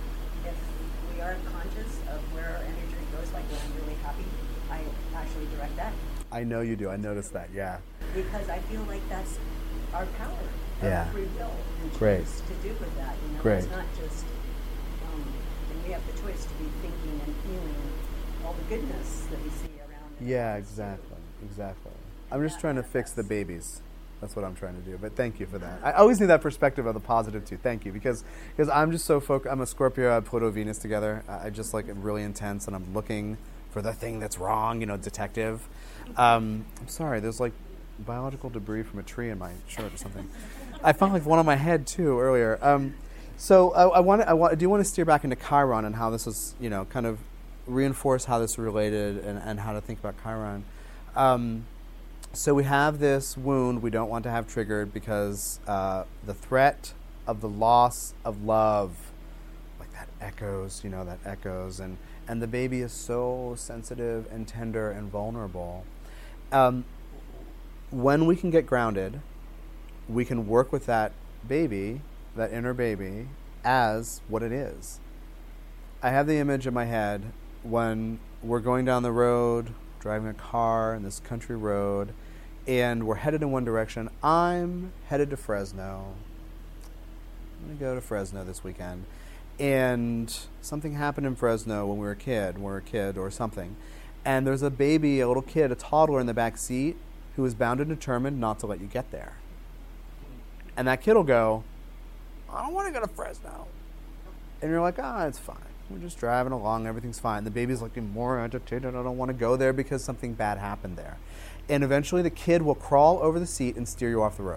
if we are conscious of where our energy goes, like when I'm really happy, I actually direct that. I know you do. I noticed that. Yeah. Because I feel like that's our power, our Yeah. free will, and Great. choice to do with that. You know, Great. it's not just, um, and we have the choice to be thinking and feeling all the goodness that we see around. and Yeah, around us, too. exactly. Exactly. I'm just that trying to fix the manifests. babies. That's what I'm trying to do. But thank you for that. I always need that perspective of the positive too. Thank you, because because I'm just so focused. I'm a Scorpio. I have Pluto, Venus together. I I just like am really intense, and I'm looking for the thing that's wrong. You know, detective. Um, I'm sorry. There's like biological debris from a tree in my shirt or something. I found like one on my head too earlier. Um, so I, I want I want I do want to steer back into Chiron and how this is, you know, kind of reinforce how this is related and, and how to think about Chiron. Um, so we have this wound we don't want to have triggered because uh, the threat of the loss of love, like that echoes, you know, that echoes, and, and the baby is so sensitive and tender and vulnerable. Um, when we can get grounded, we can work with that baby, that inner baby, as what it is. I have the image in my head when we're going down the road, driving a car in this country road, and we're headed in one direction. I'm headed to Fresno. I'm going to go to Fresno this weekend. And something happened in Fresno when we were a kid, when we were a kid or something. And there's a baby, a little kid, a toddler in the back seat who is bound and determined not to let you get there. And that kid will go, I don't want to go to Fresno. And you're like, ah, it's fine. We're just driving along. Everything's fine. The baby's looking more agitated. I don't want to go there because something bad happened there. And eventually the kid will crawl over the seat and steer you off the road.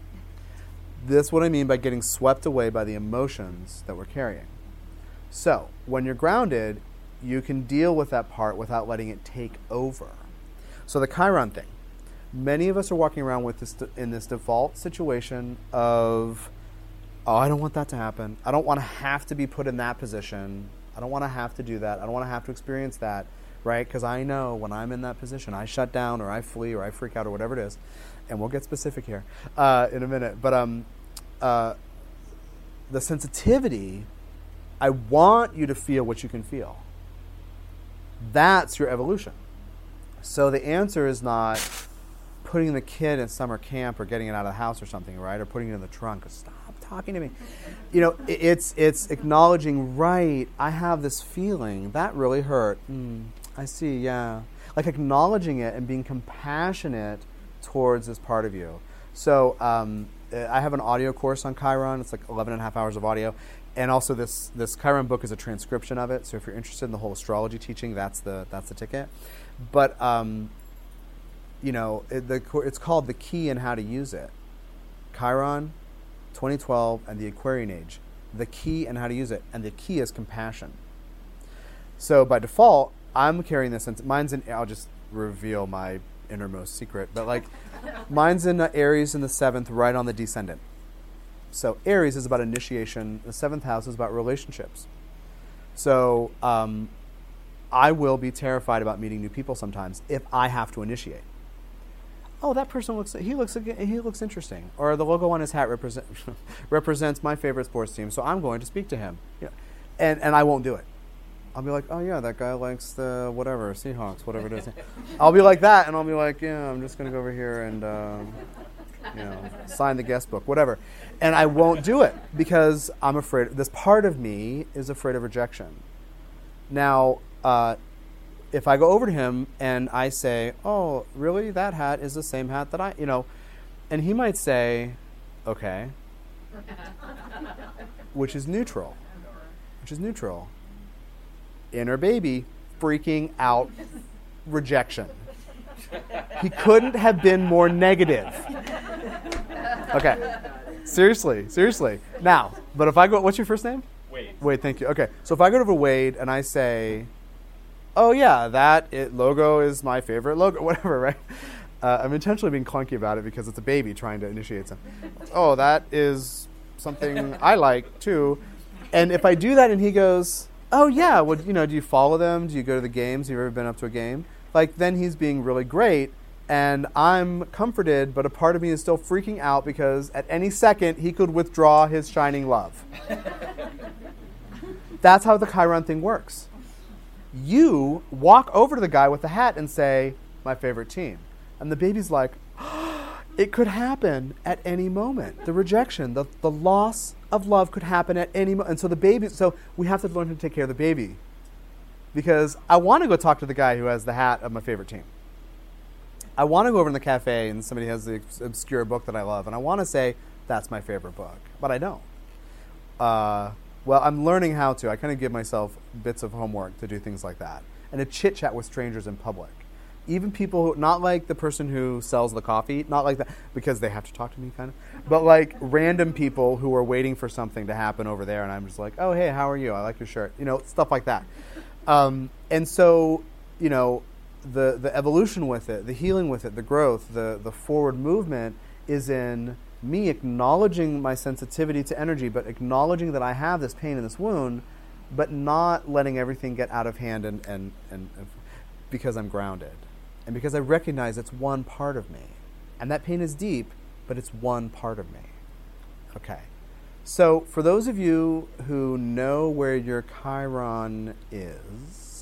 This is what I mean by getting swept away by the emotions that we're carrying. So when you're grounded, you can deal with that part without letting it take over. So the Chiron thing. Many of us are walking around with this in this default situation of, oh, I don't want that to happen. I don't want to have to be put in that position. I don't want to have to do that. I don't want to have to experience that, right? Because I know when I'm in that position, I shut down or I flee or I freak out or whatever it is. And we'll get specific here uh, in a minute. But um, uh, the sensitivity, I want you to feel what you can feel. That's your evolution. So the answer is not putting the kid in summer camp or getting it out of the house or something, right? Or putting it in the trunk. Stop talking to me. You know, it, it's it's acknowledging, right, I have this feeling. That really hurt. Mm, I see, yeah. Like acknowledging it and being compassionate towards this part of you. So um, I have an audio course on Chiron. It's like eleven and a half hours of audio. And also this this Chiron book is a transcription of it. So if you're interested in the whole astrology teaching, that's the that's the ticket. But um, you know, it, the it's called The Key and How to Use It. Chiron, twenty twelve, and the Aquarian Age. The key and how to use it. And the key is compassion. So by default, I'm carrying this. And mine's in, I'll just reveal my innermost secret. But like, mine's in uh, Aries in the seventh, right on the descendant. So Aries is about initiation. The seventh house is about relationships. So um, I will be terrified about meeting new people sometimes if I have to initiate. Oh, that person looks, he looks, he looks interesting. Or the logo on his hat represent, represents my favorite sports team, so I'm going to speak to him. Yeah. And and I won't do it. I'll be like, oh yeah, that guy likes the whatever, Seahawks, whatever it is. I'll be like that, and I'll be like, yeah, I'm just going to go over here and, um, you know, sign the guest book, whatever. And I won't do it because I'm afraid, this part of me is afraid of rejection. Now, uh, if I go over to him and I say, oh, really? That hat is the same hat that I, you know, and he might say, okay, which is neutral, which is neutral. Inner baby freaking out rejection. He couldn't have been more negative. Okay. Seriously, seriously. Now, but if I go, what's your first name? Wade. Wade, thank you. Okay. So if I go to Wade and I say, oh yeah, that it, logo is my favorite logo, whatever, right? Uh, I'm intentionally being clunky about it because it's a baby trying to initiate something. Oh, that is something I like too. And if I do that and he goes, oh yeah, well, you know, do you follow them? Do you go to the games? Have you ever been up to a game? Like, then he's being really great and I'm comforted, but a part of me is still freaking out because at any second he could withdraw his shining love. That's how the Chiron thing works. You walk over to the guy with the hat and say, my favorite team. And the baby's like, it could happen at any moment. The rejection, the, the loss of love could happen at any moment. And so the baby, so we have to learn to take care of the baby. Because I want to go talk to the guy who has the hat of my favorite team. I want to go over in the cafe and somebody has the obscure book that I love. And I want to say, that's my favorite book. But I don't. Uh, well, I'm learning how to. I kind of give myself bits of homework to do things like that. And to chit-chat with strangers in public. Even people who, not like the person who sells the coffee, not like that, because they have to talk to me kind of, but like random people who are waiting for something to happen over there, and I'm just like, oh, hey, how are you? I like your shirt. You know, stuff like that. Um, and so, you know, the, the evolution with it, the healing with it, the growth, the, the forward movement is in me acknowledging my sensitivity to energy, but acknowledging that I have this pain and this wound, but not letting everything get out of hand and, and, and, and because I'm grounded. And because I recognize it's one part of me. And that pain is deep, but it's one part of me. Okay. So for those of you who know where your Chiron is,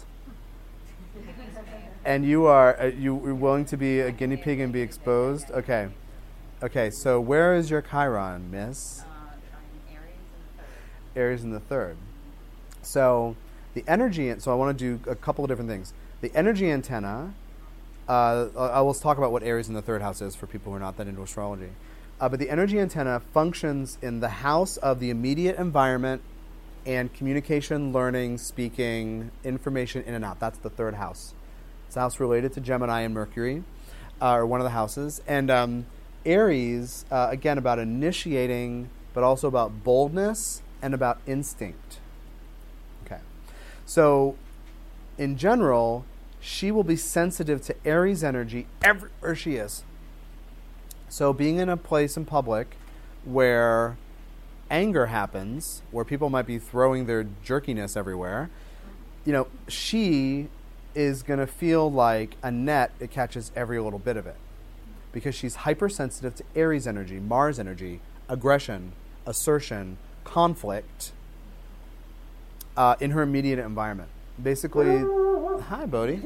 and you are uh, you are willing to be a guinea pig and be exposed, okay. Okay, so where is your Chiron, miss? Uh, Aries in the third. Aries in the third. So the energy, so I want to do a couple of different things. The energy antenna, uh, I will talk about what Aries in the third house is for people who are not that into astrology. Uh, but the energy antenna functions in the house of the immediate environment and communication, learning, speaking, information in and out. That's the third house. It's a house related to Gemini and Mercury, uh, or one of the houses. And um, Aries, uh, again, about initiating, but also about boldness and about instinct. Okay. So, in general, she will be sensitive to Aries energy everywhere she is. So being in a place in public where anger happens, where people might be throwing their jerkiness everywhere, you know, she is going to feel like a net that catches every little bit of it. Because she's hypersensitive to Aries energy, Mars energy, aggression, assertion, conflict uh, in her immediate environment. Basically, hi, Bodhi.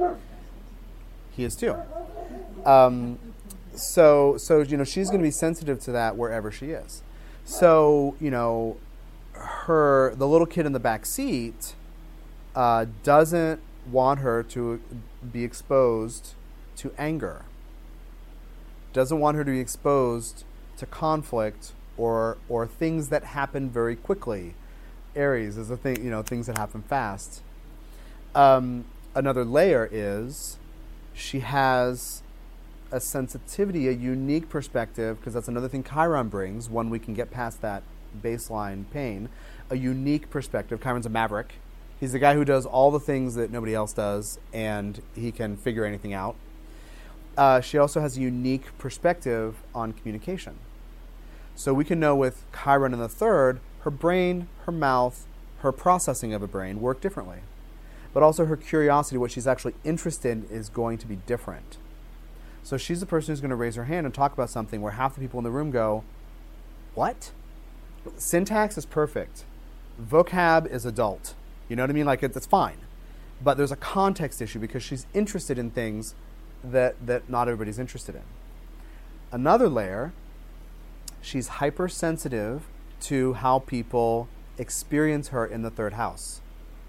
He is too. Um, so, so you know, she's going to be sensitive to that wherever she is. So, you know, her the little kid in the back seat uh, doesn't want her to be exposed to anger. Doesn't want her to be exposed to conflict or or things that happen very quickly. Aries is a thing, you know, things that happen fast. Um, another layer is she has a sensitivity, a unique perspective, because that's another thing Chiron brings, when we can get past that baseline pain, a unique perspective. Chiron's a maverick. He's the guy who does all the things that nobody else does, and he can figure anything out. Uh, she also has a unique perspective on communication. So we can know with Chiron in the third, her brain, her mouth, her processing of a brain work differently. But also her curiosity, what she's actually interested in, is going to be different. So she's the person who's going to raise her hand and talk about something where half the people in the room go, what? Syntax is perfect. Vocab is adult. You know what I mean? Like, it's, it's fine. But there's a context issue because she's interested in things that, that not everybody's interested in. Another layer, she's hypersensitive to how people experience her in the third house.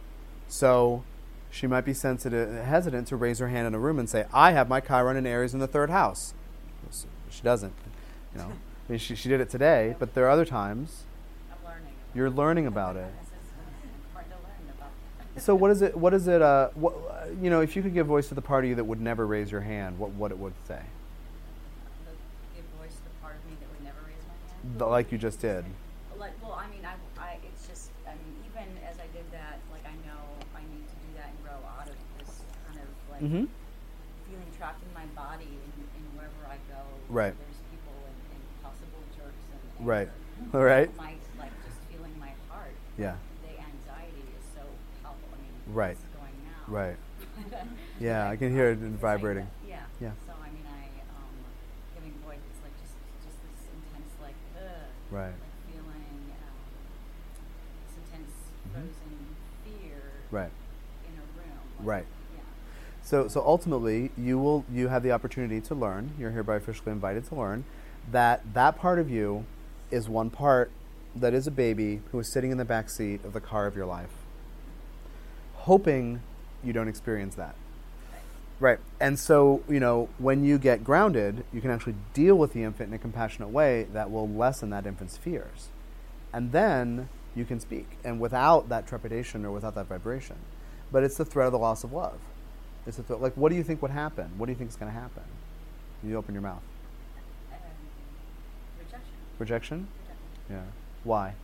So she might be sensitive, hesitant to raise her hand in a room and say, I have my Chiron and Aries in the third house. She doesn't. You know, I mean, she, she did it today, but there are other times I'm learning. you're learning about it. This is hard to learn about. So what is it? What is it? Uh, what, you know, if you could give voice to the part of you that would never raise your hand, what what it would say? The, give voice to the part of me that would never raise my hand. The- like you just did. Like, well, I mean, I, I, it's just, I mean, even as I did that, like, I know I need to do that and grow out of this kind of, like, Mm-hmm. feeling trapped in my body and, and wherever I go. Right. There's people and, and possible jerks and, and Right. All right. My, like, just feeling my heart. Yeah. The anxiety is so palpable. I mean, Right. it's going now. Right. Yeah, I can hear it in It's vibrating. Like, yeah. Yeah. So, I mean, I, um, giving voice, it's like just, just this intense, like, ugh. Right. Like feeling, um, this intense Mhm. frozen fear Right. in a room. Like, Right. Yeah. So, so ultimately, you will you have the opportunity to learn. You're hereby officially invited to learn that that part of you is one part that is a baby who is sitting in the back seat of the car of your life, hoping you don't experience that. Right. And so, you know, when you get grounded, you can actually deal with the infant in a compassionate way that will lessen that infant's fears. And then you can speak, and without that trepidation or without that vibration. But it's the threat of the loss of love. It's the threat. Like, what do you think would happen? What do you think is going to happen? You open your mouth. Um, rejection. Rejection? Rejection. Yeah. Why?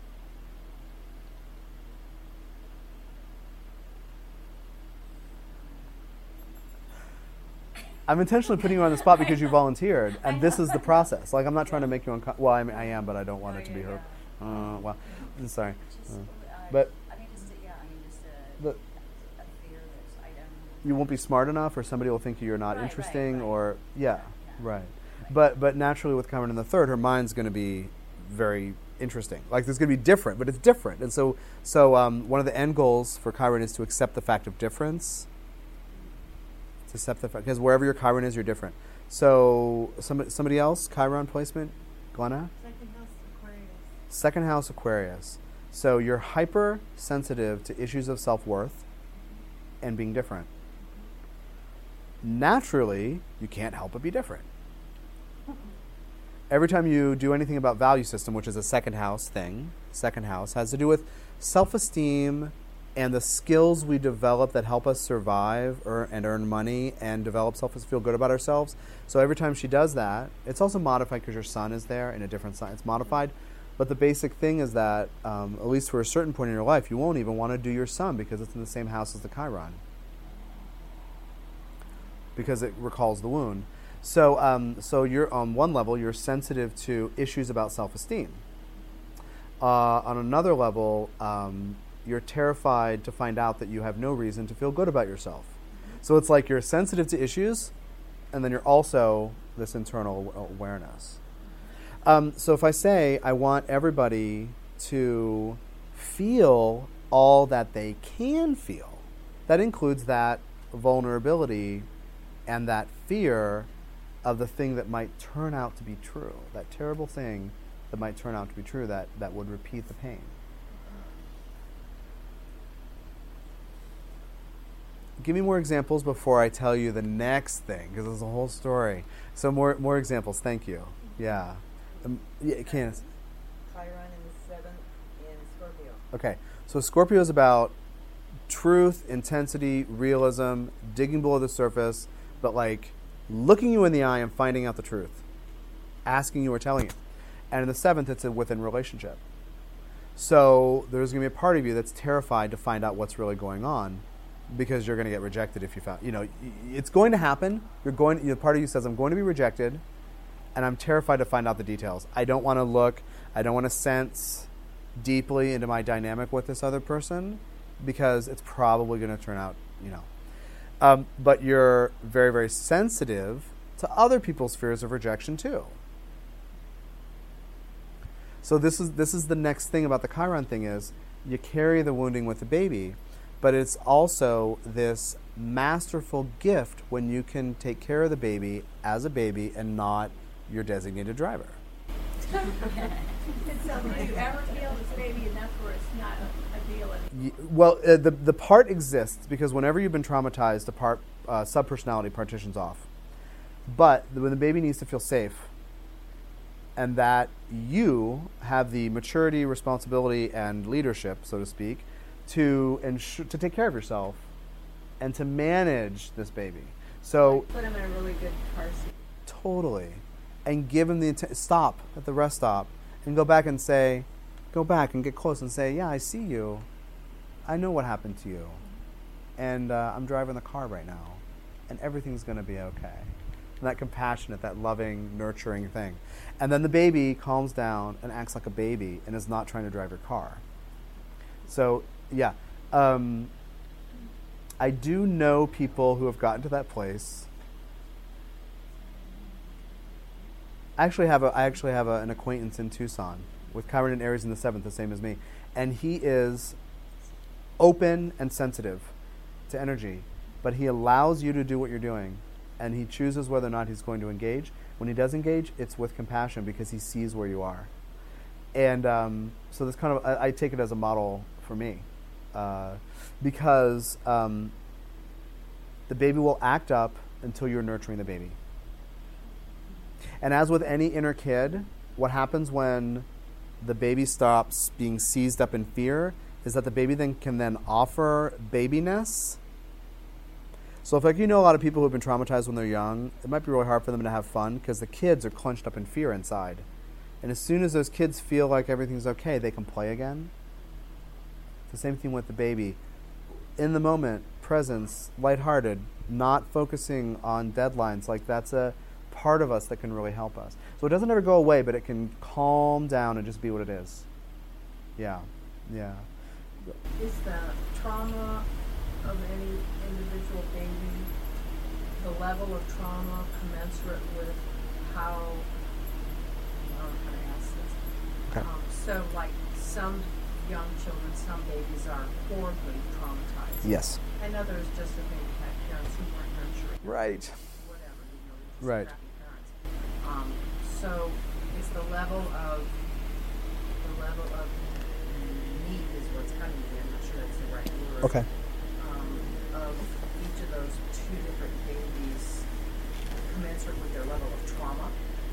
I'm intentionally putting you on the spot because you volunteered, and this is the process. Like, I'm not trying to make you uncomfortable. Well, I mean, I am, but I don't want Oh, it to yeah, be her. yeah. Uh, well, I'm sorry. Just, Uh, uh, but I mean, just, yeah, I mean, just a, the, a fear that I don't. you won't be smart enough, or somebody will think you're not Right, right, interesting, right. or yeah, Yeah, right. right. But but naturally, with Cameron in the third, her mind's going to be very interesting. Like, there's going to be different, but it's different. And so so um, one of the end goals for Chiron is to accept the fact of difference. To accept the fact, because wherever your Chiron is, you're different. So somebody somebody else, Chiron placement, Glenna? Second house Aquarius. Second house Aquarius. So you're hypersensitive to issues of self-worth and being different. Naturally, you can't help but be different. Every time you do anything about value system, which is a second house thing, second house has to do with self-esteem and the skills we develop that help us survive or, and earn money and develop self feel good about ourselves. So every time she does that, it's also modified because your sun is there in a different sign. It's modified. But the basic thing is that, um, at least for a certain point in your life, you won't even want to do your sun because it's in the same house as the Chiron. Because it recalls the wound. So, um, so you're on one level, you're sensitive to issues about self-esteem. Uh, on another level, um, you're terrified to find out that you have no reason to feel good about yourself. So it's like you're sensitive to issues, and then you're also this internal awareness. Um, so if I say I want everybody to feel all that they can feel, that includes that vulnerability and that fear of the thing that might turn out to be true, that terrible thing that might turn out to be true that, that would repeat the pain. Give me more examples before I tell you the next thing, because there's a whole story. So more more examples, thank you. Yeah. Um, yeah, Candace. Chiron in the seventh in Scorpio. Okay, so Scorpio is about truth, intensity, realism, digging below the surface, but like looking you in the eye and finding out the truth, asking you or telling you. And in the seventh, it's a within relationship. So there's going to be a part of you that's terrified to find out what's really going on, because you're going to get rejected if you found, you know, y- it's going to happen. You're going, you know, part of you says, I'm going to be rejected, and I'm terrified to find out the details. I don't want to look, I don't want to sense deeply into my dynamic with this other person, because it's probably going to turn out, you know. Um, but you're very, very sensitive to other people's fears of rejection too. So this is this is the next thing about the Chiron thing is you carry the wounding with the baby, but it's also this masterful gift when you can take care of the baby as a baby and not your designated driver. And so do you ever feel this baby enough where it's not a, a deal anymore? Y- Well, uh, the the part exists because whenever you've been traumatized, the part uh, subpersonality partitions off. But when the baby needs to feel safe, and that you have the maturity, responsibility, and leadership, so to speak, to ensure, to take care of yourself and to manage this baby. So Put him in a really good car seat. totally, and give him the intent. Stop at the rest stop and go back and say, go back and get close and say, yeah, I see you. I know what happened to you, and uh, I'm driving the car right now, and everything's going to be okay. And that compassionate, that loving, nurturing thing. And then the baby calms down and acts like a baby and is not trying to drive your car. So, yeah. Um, I do know people who have gotten to that place. I actually have a, I actually have a, an acquaintance in Tucson with Chiron and Aries in the seventh, the same as me. And he is open and sensitive to energy, but he allows you to do what you're doing, and he chooses whether or not he's going to engage. When he does engage, it's with compassion because he sees where you are. And um, so this kind of, I, I take it as a model for me, uh, because um, the baby will act up until you're nurturing the baby. And as with any inner kid, what happens when the baby stops being seized up in fear is that the baby then can then offer babiness. So if like you know a lot of people who have been traumatized when they're young, it might be really hard for them to have fun because the kids are clenched up in fear inside. And as soon as those kids feel like everything's okay, they can play again. It's the same thing with the baby. In the moment, presence, lighthearted, not focusing on deadlines, like that's a part of us that can really help us. So it doesn't ever go away, but it can calm down and just be what it is. Yeah, yeah. Is the trauma of any individual baby, the level of trauma commensurate with how, um, how to ask this? Okay. Um, so like some young children, some babies are horribly traumatized. Yes. And others just have maybe had parents who weren't nurturing. Right. Whatever, you know, just Right. crappy parents. Um, so is the level of, the level of need is what's coming to me, I'm not sure that's the right word. Okay. Um, of each of those two different babies commensurate with their level of trauma.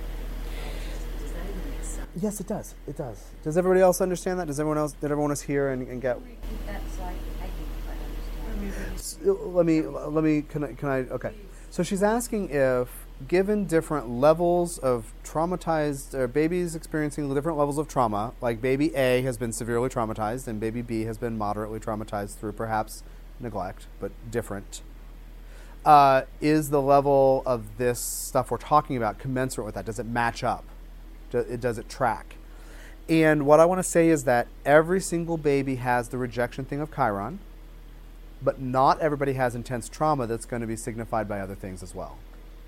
Does that even make sense? Yes, it does. It does. Does everybody else understand that? Does everyone else? Did everyone else hear and, and get? Repeat that so I, I can try to understand. S- Let me. Let me. Can I? Can I? Okay. So she's asking if, given different levels of traumatized, or babies experiencing different levels of trauma, like baby A has been severely traumatized and baby B has been moderately traumatized through perhaps neglect, but different. Uh, is the level of this stuff we're talking about commensurate with that? Does it match up? Do, it, does it track? And what I want to say is that every single baby has the rejection thing of Chiron, but not everybody has intense trauma that's going to be signified by other things as well.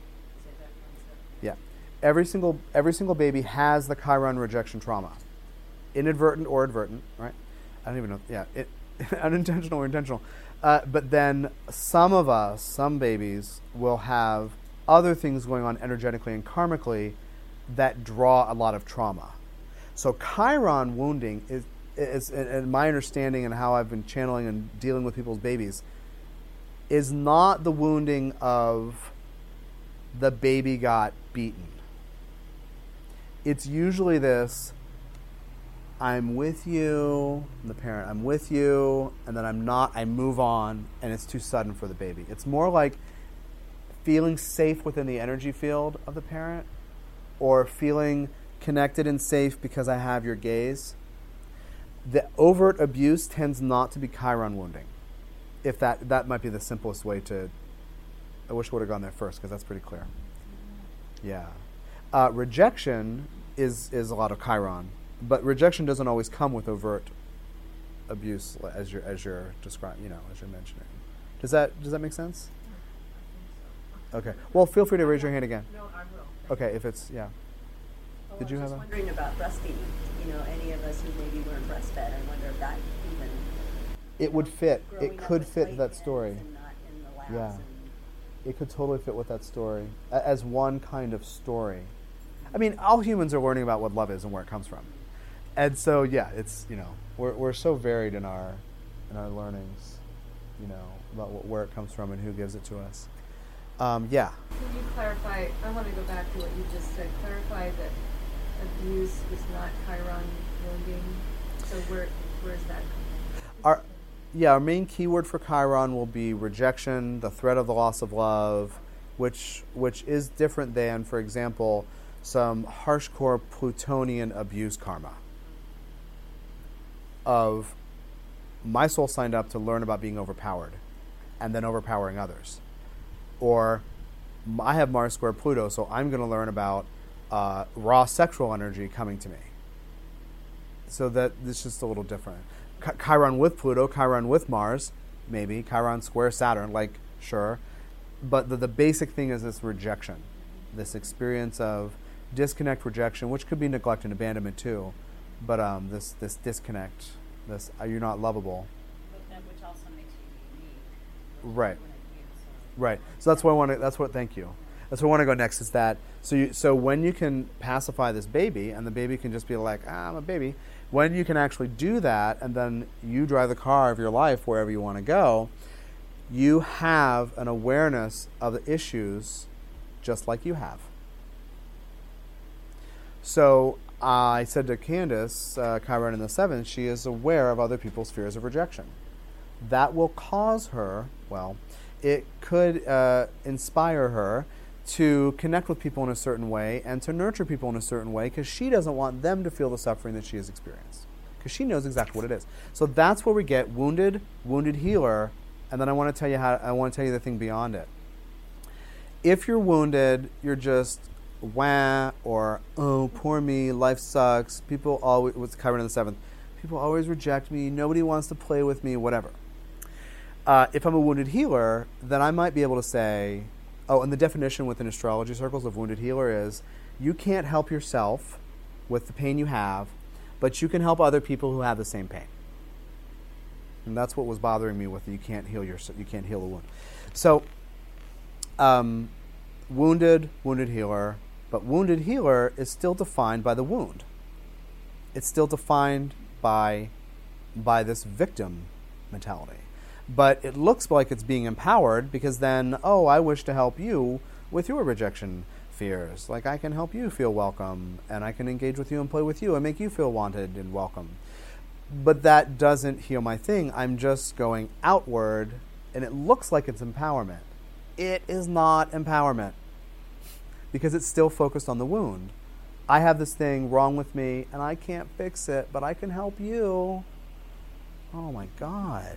Yeah. Every single every single baby has the Chiron rejection trauma. Inadvertent or advertent, right? I don't even know. Yeah. It, unintentional or intentional. Uh, but then some of us, some babies, will have other things going on energetically and karmically that draw a lot of trauma. So Chiron wounding is, is, in my understanding and how I've been channeling and dealing with people's babies, is not the wounding of the baby got beaten. It's usually this, I'm with you, the parent, I'm with you, and then I'm not, I move on, and it's too sudden for the baby. It's more like feeling safe within the energy field of the parent, or feeling connected and safe because I have your gaze. The overt abuse tends not to be Chiron wounding. If that, that might be the simplest way to, I wish I would have gone there first because that's pretty clear. Yeah. Uh, rejection is, is a lot of Chiron, but rejection doesn't always come with overt abuse as you're, as you're describing, you know, as you're mentioning. Does that, does that make sense? Okay. Well, feel free to raise your hand again. No, I will. Okay, if it's, yeah. Oh, Did I you was have just a- wondering about breastfeeding. You know, any of us who maybe weren't breastfed, I wonder if that even It would fit. growing It up could with fit weight that pens story. and not in the labs Yeah. and It could totally fit with that story a- as one kind of story. I mean, all humans are learning about what love is and where it comes from, and so yeah, it's you know we're we're so varied in our in our learnings, you know, about what, where it comes from and who gives it to us. Um, yeah. Can you clarify, I want to go back to what you just said, clarify that abuse is not Chiron wounding, so where, where's that coming from? Our yeah, our main keyword for Chiron will be rejection, the threat of the loss of love, which which is different than, for example, some harshcore Plutonian abuse karma of my soul signed up to learn about being overpowered and then overpowering others. Or I have Mars squared Pluto, so I'm going to learn about uh, raw sexual energy coming to me. So that it's just a little different. Ch- Chiron with Pluto, Chiron with Mars, maybe. Chiron square Saturn, like, sure. But the, the basic thing is this rejection, this experience of disconnect, rejection, which could be neglect and abandonment too. But um, this this disconnect, this uh, you're not lovable. But That which also makes you unique. Right. When it gives, uh, Right. So that's what I want to. That's what. Thank you. That's where I want to go next. Is that so? You, so when you can pacify this baby, and the baby can just be like, ah, "I'm a baby." When you can actually do that, and then you drive the car of your life wherever you want to go, you have an awareness of the issues, just like you have. So uh, I said to Candace, uh, Chiron in the seventh, she is aware of other people's fears of rejection. That will cause her, well, it could uh, inspire her to connect with people in a certain way and to nurture people in a certain way because she doesn't want them to feel the suffering that she has experienced because she knows exactly what it is. So that's where we get wounded, wounded healer, and then I want to tell you how I want to tell you the thing beyond it. If you're wounded, you're just wah or oh poor me, life sucks. People always what's Chiron in the seventh. People always reject me. Nobody wants to play with me. Whatever. Uh, if I'm a wounded healer, then I might be able to say, oh, and the definition within astrology circles of wounded healer is you can't help yourself with the pain you have, but you can help other people who have the same pain. And that's what was bothering me with you can't heal your you can't heal a wound. So, um, wounded, wounded healer, but wounded healer is still defined by the wound. It's still defined by by this victim mentality. But it looks like it's being empowered because then, oh, I wish to help you with your rejection fears. Like I can help you feel welcome and I can engage with you and play with you and make you feel wanted and welcome. But that doesn't heal my thing. I'm just going outward and it looks like it's empowerment. It is not empowerment because it's still focused on the wound. I have this thing wrong with me and I can't fix it, but I can help you. Oh my God.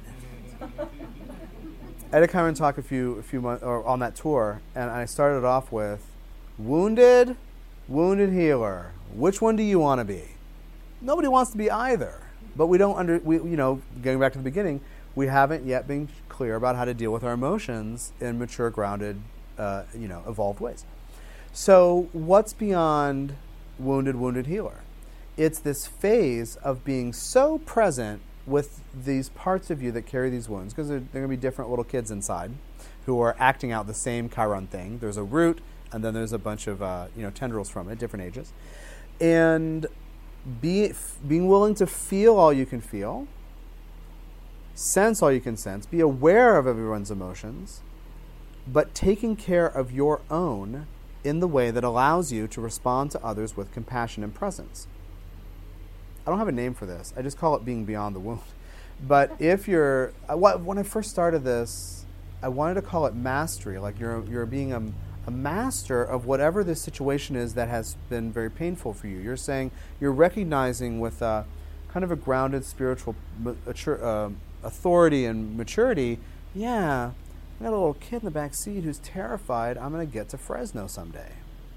I had a Chiron talk a few a few months or on that tour, and I started off with wounded, wounded healer. Which one do you want to be? Nobody wants to be either, but we don't under we you know going back to the beginning, we haven't yet been clear about how to deal with our emotions in mature, grounded, uh, you know, evolved ways. So what's beyond wounded, wounded healer? It's this phase of being so present with these parts of you that carry these wounds, because they're, they're going to be different little kids inside who are acting out the same Chiron thing. There's a root, and then there's a bunch of uh, you know tendrils from it, different ages. And be, f- being willing to feel all you can feel, sense all you can sense, be aware of everyone's emotions, but taking care of your own in the way that allows you to respond to others with compassion and presence. I don't have a name for this. I just call it being beyond the wound. But if you're, I, when I first started this, I wanted to call it mastery. Like you're you're being a, a master of whatever this situation is that has been very painful for you. You're saying, you're recognizing with a kind of a grounded spiritual mature, uh, authority and maturity, yeah, I got a little kid in the back seat who's terrified I'm going to get to Fresno someday.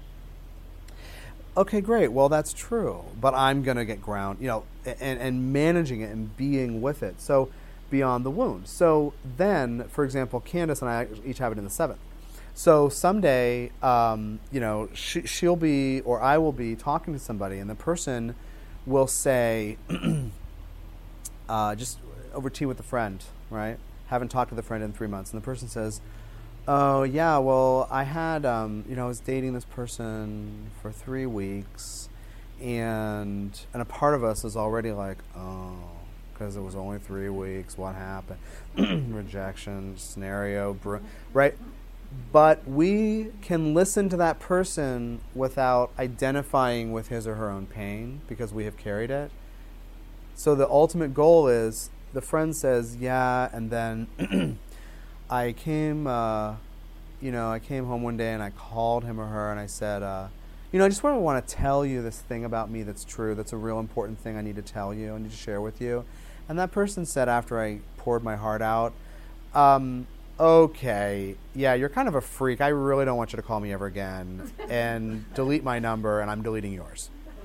Okay, great. Well, that's true, but I'm going to get ground, you know, and, and managing it and being with it. So beyond the wound. So then, for example, Candace and I each have it in the seventh. So someday, um, you know, she, she'll be, or I will be talking to somebody, and the person will say, uh, just over tea with a friend, right? Haven't talked to the friend in three months. And the person says, oh, yeah, well, I had, um, you know, I was dating this person for three weeks, and and a part of us is already like, oh, because it was only three weeks, what happened? Rejection, scenario, br- right? But we can listen to that person without identifying with his or her own pain because we have carried it. So the ultimate goal is, the friend says, yeah, and then I came, uh, you know, I came home one day and I called him or her and I said, uh, you know, I just want to want to tell you this thing about me that's true. That's a real important thing I need to tell you. I need to share with you. And that person said after I poured my heart out, um, okay, yeah, you're kind of a freak. I really don't want you to call me ever again. And delete my number, and I'm deleting yours.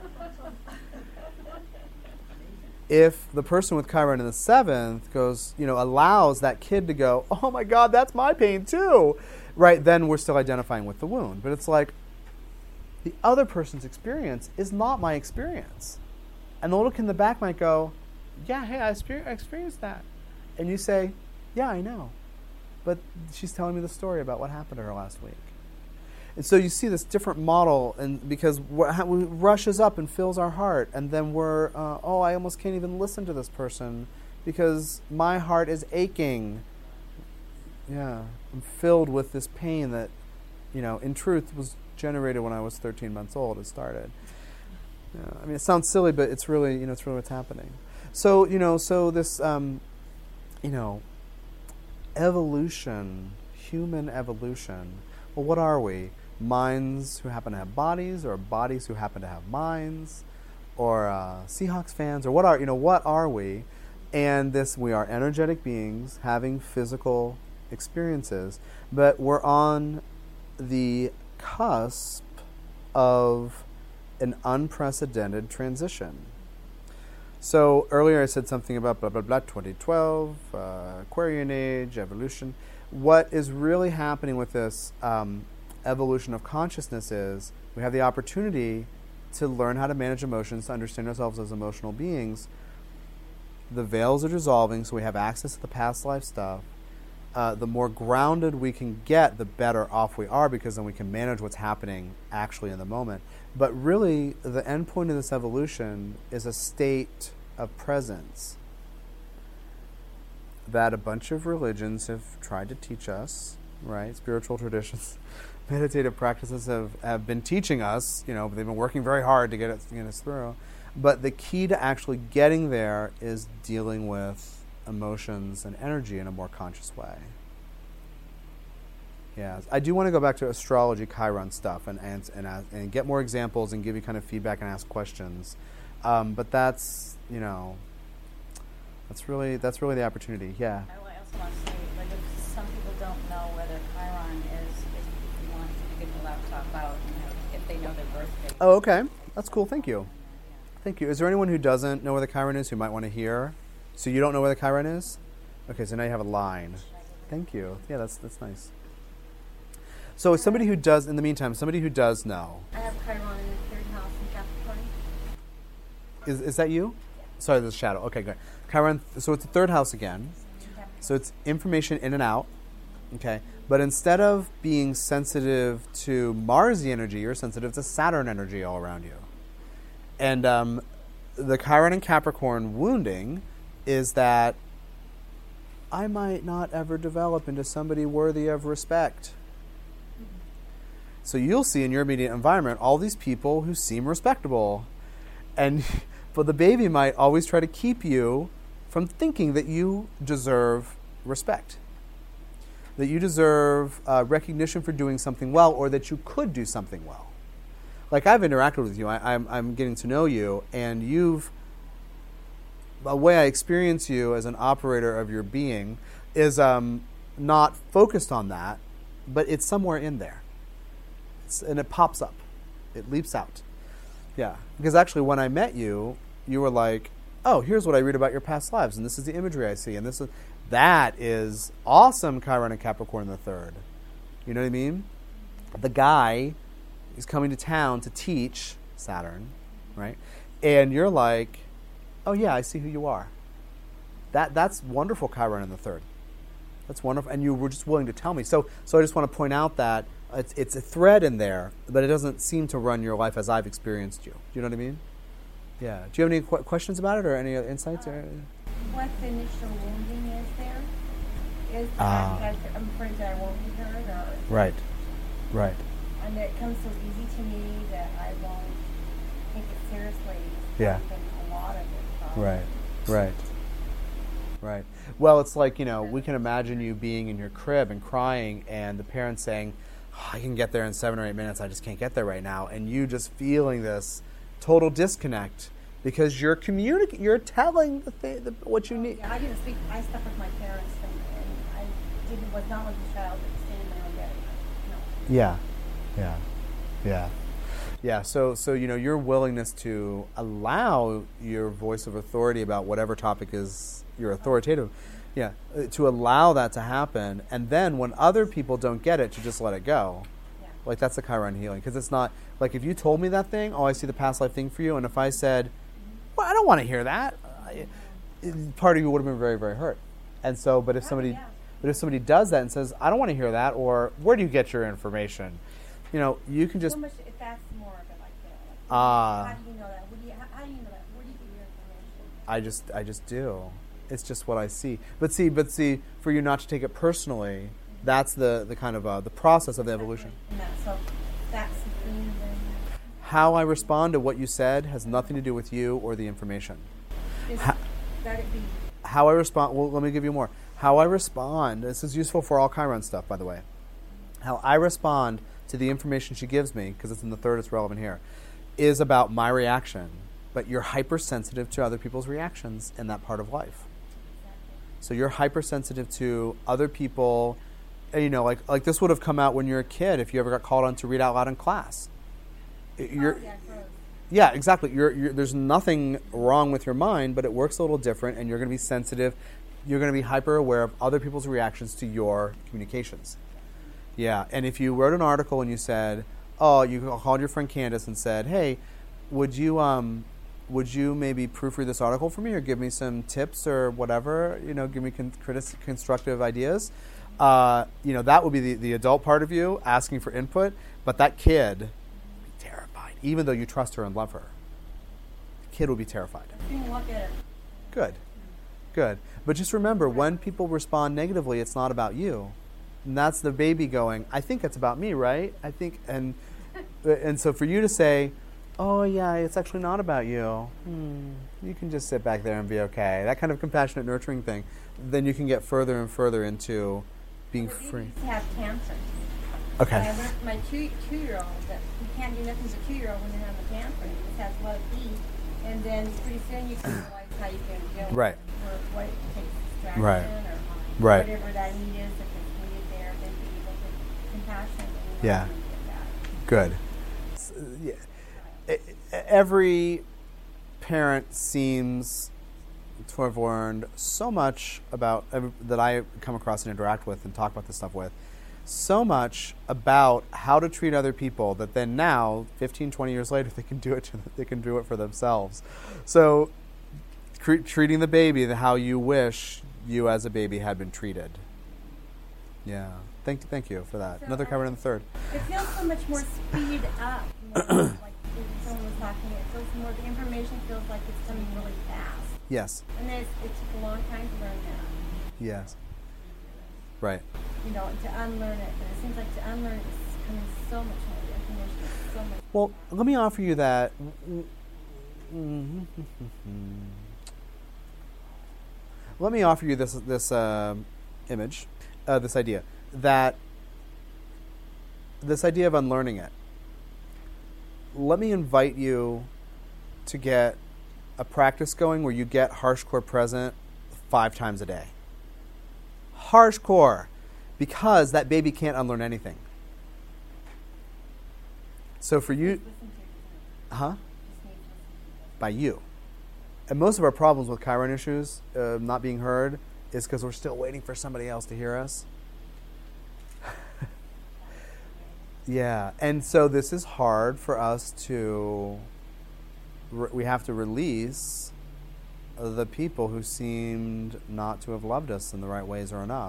If the person with Chiron in the seventh goes, you know, allows that kid to go, oh my God, that's my pain too, right, then we're still identifying with the wound. But it's like, the other person's experience is not my experience. And the little kid in the back might go, yeah, hey, I, exper- I experienced that. And you say, yeah, I know. But she's telling me the story about what happened to her last week. And so you see this different model, and because what ha- rushes up and fills our heart, and then we're, uh, oh, I almost can't even listen to this person because my heart is aching. Yeah, I'm filled with this pain that, you know, in truth was generated when I was thirteen months old. It started. Yeah, I mean, it sounds silly, but it's really, you know, it's really what's happening. So, you know, so this, um, you know, evolution, human evolution. Well, what are we? Minds who happen to have bodies, or bodies who happen to have minds, or uh, Seahawks fans, or what are, you know, what are we? And this, we are energetic beings having physical experiences, but we're on the cusp of an unprecedented transition. So earlier I said something about blah, blah, blah, twenty twelve, uh, Aquarian age, evolution. What is really happening with this um, evolution of consciousness is we have the opportunity to learn how to manage emotions, to understand ourselves as emotional beings. The veils are dissolving, so we have access to the past life stuff. Uh, the more grounded we can get, the better off we are, because then we can manage what's happening actually in the moment. But really, the end point of this evolution is a state of presence that a bunch of religions have tried to teach us, right? Spiritual traditions, meditative practices have, have been teaching us, you know, they've been working very hard to get, it, to get us through. But the key to actually getting there is dealing with emotions and energy in a more conscious way. Yeah, I do want to go back to astrology, Chiron stuff, and and and, uh, and get more examples and give you kind of feedback and ask questions. Um, but that's, you know, that's really that's really the opportunity. Yeah. I also want to say, like, if some people don't know whether Chiron is, if you want to get the laptop out, you know, if they know their birthday. Oh, okay, that's cool. Thank you. Thank you. Is there anyone who doesn't know where the Chiron is who might want to hear? So you don't know where the Chiron is? Okay, so now you have a line. Thank you. Yeah, that's that's nice. So somebody who does, in the meantime, somebody who does know. I have Chiron in the third house in Capricorn. Is is that you? Sorry, there's a shadow. Okay, good. Chiron, so it's the third house again. So it's information in and out. Okay. But instead of being sensitive to Mars energy, you're sensitive to Saturn energy all around you. And um, the Chiron and Capricorn wounding is that I might not ever develop into somebody worthy of respect. So you'll see in your immediate environment all these people who seem respectable. And but the baby might always try to keep you from thinking that you deserve respect, that you deserve uh, recognition for doing something well, or that you could do something well. Like, I've interacted with you, I, I'm, I'm getting to know you, and you've, the way I experience you as an operator of your being is um, not focused on that, but it's somewhere in there. It's, and it pops up. It leaps out. Yeah. Because actually, when I met you, you were like, oh, here's what I read about your past lives, and this is the imagery I see, and this is, that is awesome, Chiron and Capricorn the third. You know what I mean? The guy is coming to town to teach Saturn, right? And you're like, oh yeah, I see who you are. That that's wonderful, Chiron in the third. That's wonderful, and you were just willing to tell me. So, so I just want to point out that it's it's a thread in there, but it doesn't seem to run your life as I've experienced you. Do you know what I mean? Yeah. Do you have any qu- questions about it, or any other insights? Uh, or What the initial wounding is there? Is Ah. that because I'm afraid that I won't be heard, or right, right. and it comes so easy to me that I won't take it seriously. Yeah. Even a lot of it. Probably. Right, right, right. Well, it's like, you know, we can imagine you being in your crib and crying, and the parents saying, oh, I can get there in seven or eight minutes, I just can't get there right now. And you just feeling this total disconnect because you're communicating, you're telling the thing, the, what you need. Yeah, I didn't speak. I stuck with my parents, and, and I didn't was not with a child that stayed in my own bed. No. Yeah, yeah, yeah. Yeah, so, so you know, your willingness to allow your voice of authority about whatever topic is your authoritative, yeah, uh, to allow that to happen, and then when other people don't get it, to just let it go. Yeah. Like, that's the Chiron healing, because it's not, like, if you told me that thing, oh, I see the past life thing for you, and if I said, well, I don't want to hear that, I, it, part of you would have been very, very hurt. And so, but if Oh, somebody, yeah. but if somebody does that and says, "I don't want to hear that," or "Where do you get your information?" You know, you can just So much, if that's more of it like that. Like, Ah. how do you know that? What do you, how, how do you know that? Where do you get your information? I just I just do. It's just what I see. But see, but see, for you not to take it personally, that's the, the kind of uh, the process of the evolution. And that, so that's the thing then. How I respond to what you said has nothing to do with you or the information. Is Ha- that it be How I respond, well, let me give you more. How I respond, this is useful for all Chiron stuff, by the way. How I respond to the information she gives me, because it's in the third, it's relevant here, is about my reaction. But you're hypersensitive to other people's reactions in that part of life. So you're hypersensitive to other people. And, you know, like like this would have come out when you're a kid if you ever got called on to read out loud in class. You're, oh, yeah, gross. yeah, exactly. You're, you're, there's nothing wrong with your mind, but it works a little different, and you're going to be sensitive. You're going to be hyper aware of other people's reactions to your communications. Yeah, and if you wrote an article and you said, oh, you called your friend Candace and said, hey, would you um, would you maybe proofread this article for me or give me some tips or whatever, you know, give me con- critis- constructive ideas? Uh, you know, that would be the, the adult part of you asking for input, but that kid would be terrified, even though you trust her and love her. The kid will be terrified. You can look at it. Good, good. But just remember, when people respond negatively, it's not about you. And that's the baby going, I think it's about me, right? I think, and and so for you to say, oh yeah, it's actually not about you, hmm, you can just sit back there and be okay. That kind of compassionate nurturing thing, then you can get further and further into being Well, free. babies have tantrums. Okay. I learned from my two two year old that you can't do nothing to a two year old when they're having a tantrum. You just have to let it be, and then pretty soon you can realize how you can deal with Right. it, or what it takes distraction Right. or Right. whatever that need is. If it's needed there, then be able to compassion. And Yeah. let them get that. Good. S- yeah. E- Every parent seems to have learned so much about every, that I come across and interact with and talk about this stuff with, so much about how to treat other people that then now, fifteen, twenty years later, they can do it. To, they can do it for themselves. So, cre- treating the baby the how you wish you as a baby had been treated. Yeah. Thank, thank you for that. So Another I- cover in the third. It feels so much more speed up. You know, like if someone was talking, it feels more. The information feels like it's coming really fast, Yes. and then it's, it took a long time to learn that. Yes. Right. You know, to unlearn it. But it seems like to unlearn it is coming so much more. The information is so much. Well, let me offer you that. Let me offer you this this uh, image, uh, this idea that this idea of unlearning it. Let me invite you to get a practice going where you get harsh core present five times a day. Harsh core, because that baby can't unlearn anything. So for you, huh? By you. And most of our problems with Chiron issues, uh, not being heard, is because we're still waiting for somebody else to hear us. Yeah, and so this is hard for us to, re- we have to release the people who seemed not to have loved us in the right ways or enough.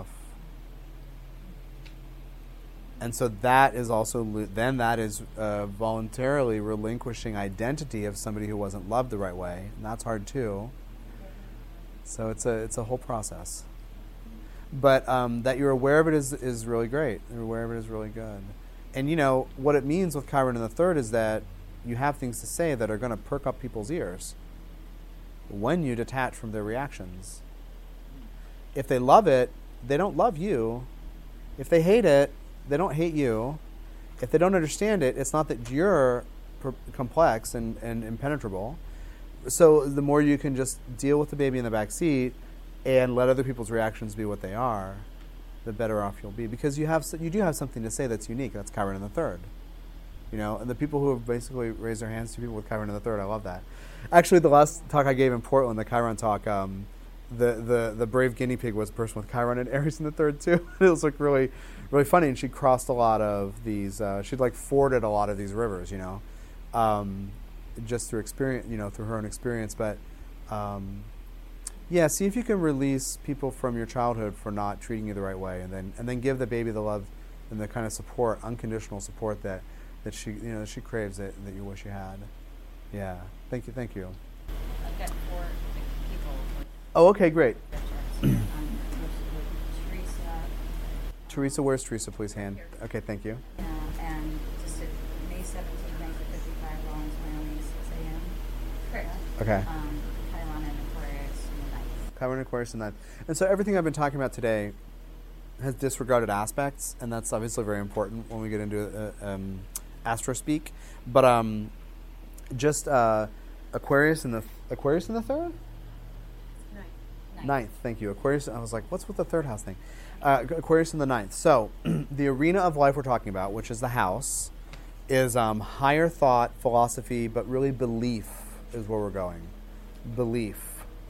And so that is also, then that is uh, voluntarily relinquishing identity of somebody who wasn't loved the right way. And that's hard too. So it's a it's a whole process. But um, that you're aware of it is, is really great. You're aware of it is really good. And you know, what it means with Chiron in the third is that you have things to say that are going to perk up people's ears when you detach from their reactions. If they love it, they don't love you. If they hate it, they don't hate you. If they don't understand it, it's not that you're per- complex and, and impenetrable. So the more you can just deal with the baby in the back seat and let other people's reactions be what they are, the better off you'll be. Because you have you do have something to say that's unique. That's Chiron in the third. You know, and the people who have basically raised their hands to people with Chiron in the third, I love that. Actually, the last talk I gave in Portland, the Chiron talk, um, the, the, the brave guinea pig was a person with Chiron and Aries in the third too. It was like really, really funny, and she crossed a lot of these. Uh, she'd like forded a lot of these rivers, you know, um, just through experience, you know, through her own experience. But um, Yeah, see if you can release people from your childhood for not treating you the right way, and then and then give the baby the love and the kind of support, unconditional support that, that she you know that she craves that, that you wish you had. Yeah. Thank you. Thank you. I've got four people. Oh, okay, great. Um, with Teresa, Teresa, where's Teresa? Please hand. Okay, thank you. uh, and just at May seventeenth, nineteen fifty-five, Rollins, Wyoming, six a.m. Correct. Okay. Um, Chiron and Aquarius in the ninth. Chiron, Aquarius, and that. And so everything I've been talking about today has disregarded aspects, and that's obviously very important when we get into uh, um, astro speak. But um, just uh, Aquarius in the Aquarius in the third. Ninth. Ninth, thank you. Aquarius, I was like, what's with the third house thing? Uh, Aquarius in the ninth. So, the arena of life we're talking about, which is the house, is um, higher thought, philosophy, but really belief is where we're going. Belief.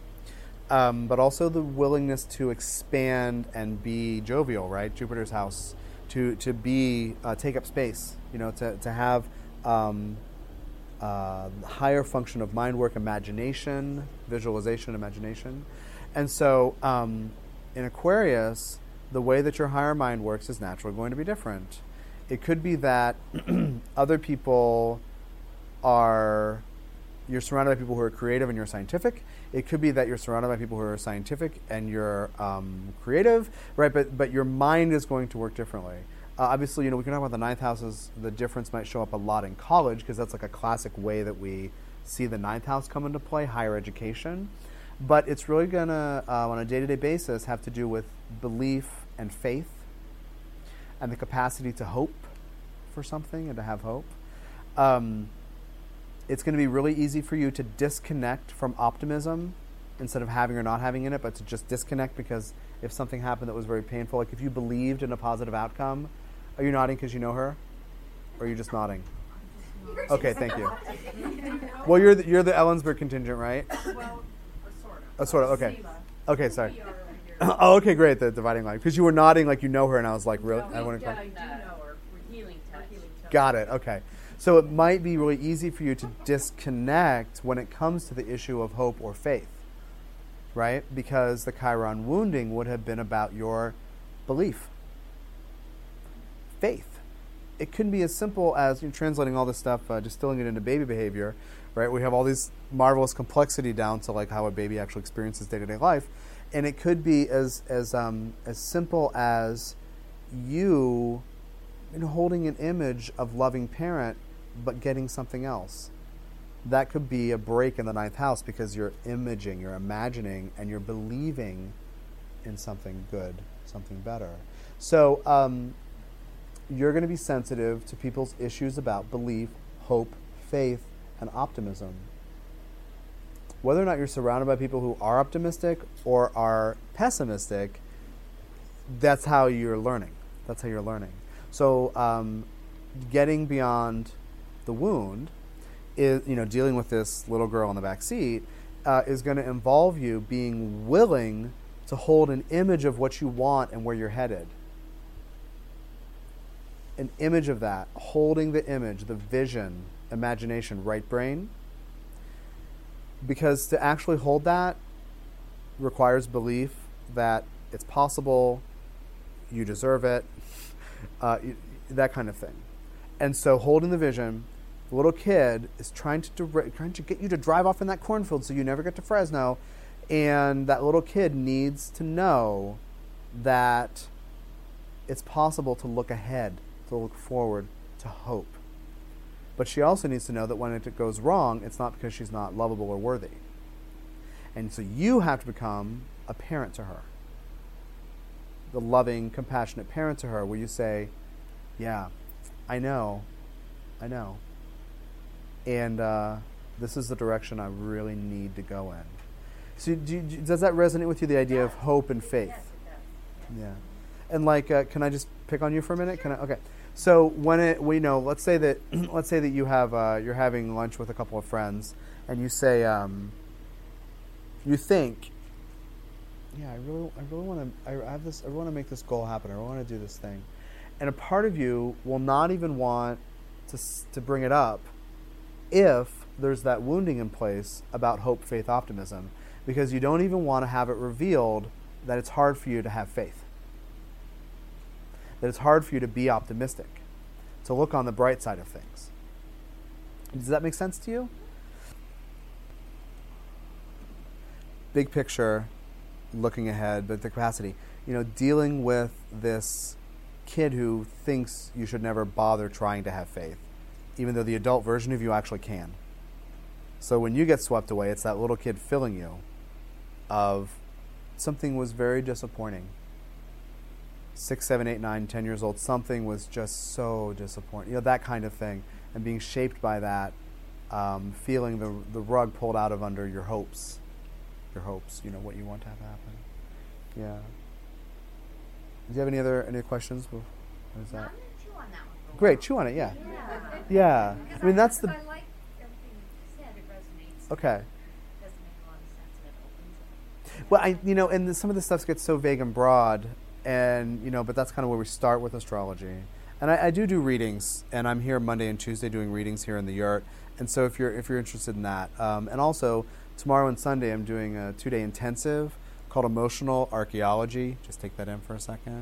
Um, but also the willingness to expand and be jovial, right? Jupiter's house. To, to be, uh, take up space, you know, to, to have um, uh, higher function of mind work, imagination, visualization, imagination. And so, um, in Aquarius, the way that your higher mind works is naturally going to be different. It could be that other people are, you're surrounded by people who are creative and you're scientific. It could be that you're surrounded by people who are scientific and you're um, creative, right? But but your mind is going to work differently. Uh, obviously, you know, we can talk about the ninth houses. The difference might show up a lot in college because that's like a classic way that we see the ninth house come into play, higher education. But it's really going to, uh, on a day-to-day basis, have to do with belief and faith and the capacity to hope for something and to have hope. Um, it's going to be really easy for you to disconnect from optimism instead of having or not having in it, but to just disconnect because if something happened that was very painful, like if you believed in a positive outcome, are you nodding because you know her? Or are you just nodding? Okay, thank you. Well, you're the, you're the Ellensburg contingent, right? Well, sort of. Oh, sort of, okay. Sela. Okay, sorry. We are over here. Oh, okay, great, the dividing line. Because you were nodding like you know her, and I was like, really? I want Yeah, to. I do know her. We're healing touch. Healing touch. Got it, okay. So it might be really easy for you to disconnect when it comes to the issue of hope or faith, right? Because the Chiron wounding would have been about your belief, faith. It couldn't be as simple as you know, translating all this stuff, uh, distilling it into baby behavior, right? We have all these marvelous complexity down to like how a baby actually experiences day-to-day life, and it could be as as um, as simple as you, you know, holding an image of loving parent, but getting something else. That could be a break in the ninth house because you're imaging, you're imagining, and you're believing in something good, something better. So um, you're going to be sensitive to people's issues about belief, hope, faith, and optimism. Whether or not you're surrounded by people who are optimistic or are pessimistic, that's how you're learning. That's how you're learning. So um, getting beyond the wound is, you know, dealing with this little girl in the back seat uh, is going to involve you being willing to hold an image of what you want and where you're headed. An image of that, holding the image, the vision, imagination, right brain. Because to actually hold that requires belief that it's possible, you deserve it, uh, that kind of thing. And so holding the vision, the little kid is trying to dire- trying to get you to drive off in that cornfield so you never get to Fresno, and that little kid needs to know that it's possible to look ahead, to look forward, to hope. But she also needs to know that when it goes wrong, it's not because she's not lovable or worthy. And so you have to become a parent to her. The loving, compassionate parent to her where you say, yeah, I know, I know. And uh, this is the direction I really need to go in. So do you, does that resonate with you, the idea of hope and faith? Yes, it does. Yeah. And like, uh, can I just pick on you for a minute? Can I? Okay. So when it, we know, let's say that, let's say that you have, uh, you're having lunch with a couple of friends, and you say, um, you think, yeah, I really, I really want to, I have this, I want to make this goal happen. I want to do this thing, and a part of you will not even want to to bring it up if there's that wounding in place about hope, faith, optimism, because you don't even want to have it revealed that it's hard for you to have faith, that it's hard for you to be optimistic, to look on the bright side of things. Does that make sense to you? Big picture, looking ahead, but the capacity, you know, dealing with this kid who thinks you should never bother trying to have faith, even though the adult version of you actually can. So when you get swept away, it's that little kid filling you of something was very disappointing. Six, seven, eight, nine, ten years old, something was just so disappointing. You know, that kind of thing. And being shaped by that, um, feeling the the rug pulled out of under your hopes. Your hopes, you know, what you want to have happen. Yeah. Do you have any other any questions? What is that? I'm gonna chew on that one. Great, chew on it, yeah. Yeah. Yeah. Because I mean, that's because the... I like everything you said. It resonates. Okay. It doesn't make a lot of sense, and it opens it. Well, I, you know, and the, some of this stuff gets so vague and broad, and, you know, but that's kind of where we start with astrology. And I, I do do readings, and I'm here Monday and Tuesday doing readings here in the yurt. And so if you're if you're interested in that, um, and also tomorrow and Sunday I'm doing a two-day intensive called Emotional Archaeology. Just take that in for a second.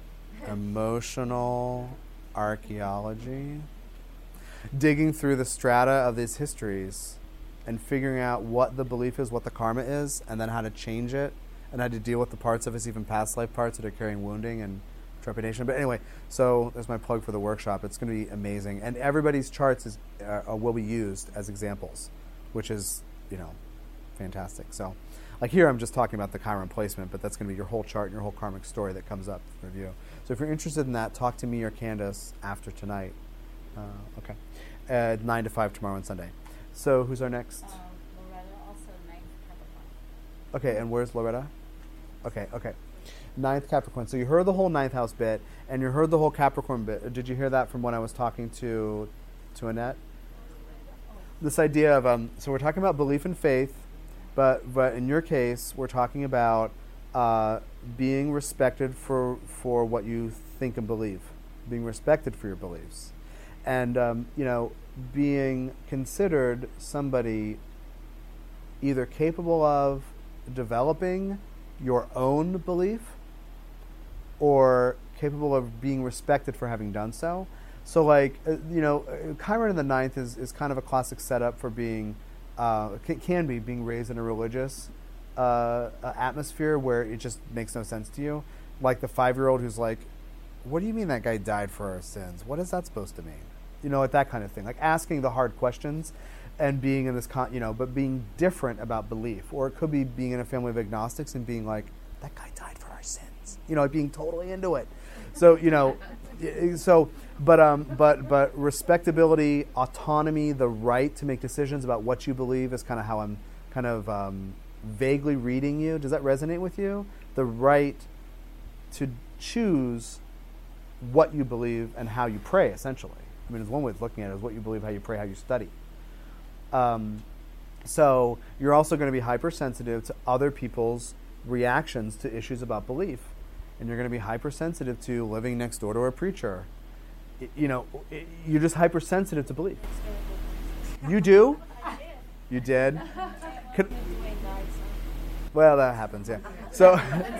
Emotional Archaeology. Digging through the strata of these histories and figuring out what the belief is, what the karma is, and then how to change it, and how to deal with the parts of us, even past life parts that are carrying wounding and trepidation. But anyway, so there's my plug for the workshop. It's going to be amazing. And everybody's charts is, uh, will be used as examples, which is, you know, fantastic. So, like here I'm just talking about the Chiron placement, but that's going to be your whole chart and your whole karmic story that comes up for review. So if you're interested in that, talk to me or Candace after tonight. Uh, okay. At nine to five tomorrow and Sunday. So who's our next? Um, Loretta, also ninth Capricorn. Okay, and where's Loretta? Okay, okay. Ninth Capricorn. So you heard the whole ninth house bit, and you heard the whole Capricorn bit. Did you hear that from when I was talking to to Annette? This idea of, um, so we're talking about belief and faith, but but in your case, we're talking about uh, being respected for, for what you think and believe, being respected for your beliefs. And, um, you know, being considered somebody either capable of developing your own belief or capable of being respected for having done so. So, like, uh, you know, uh, Chiron in the ninth is, is kind of a classic setup for being, uh, can, can be being raised in a religious uh, uh, atmosphere where it just makes no sense to you. Like the five-year-old who's like, what do you mean that guy died for our sins? What is that supposed to mean? You know, like that kind of thing. Like asking the hard questions and being in this, con- you know, but being different about belief. Or it could be being in a family of agnostics and being like, that guy died for our sins. You know, like being totally into it. So, you know, so, but, um, but, but respectability, autonomy, the right to make decisions about what you believe is kind of how I'm kind of um, vaguely reading you. Does that resonate with you? The right to choose what you believe and how you pray, essentially. I mean, it's one way of looking at it is what you believe, how you pray, how you study. Um, so you're also going to be hypersensitive to other people's reactions to issues about belief. And you're going to be hypersensitive to living next door to a preacher. I, you know, I, you're just hypersensitive to belief. You do? I did. You did? Could, Dwayne died, so. well, that happens, yeah. So...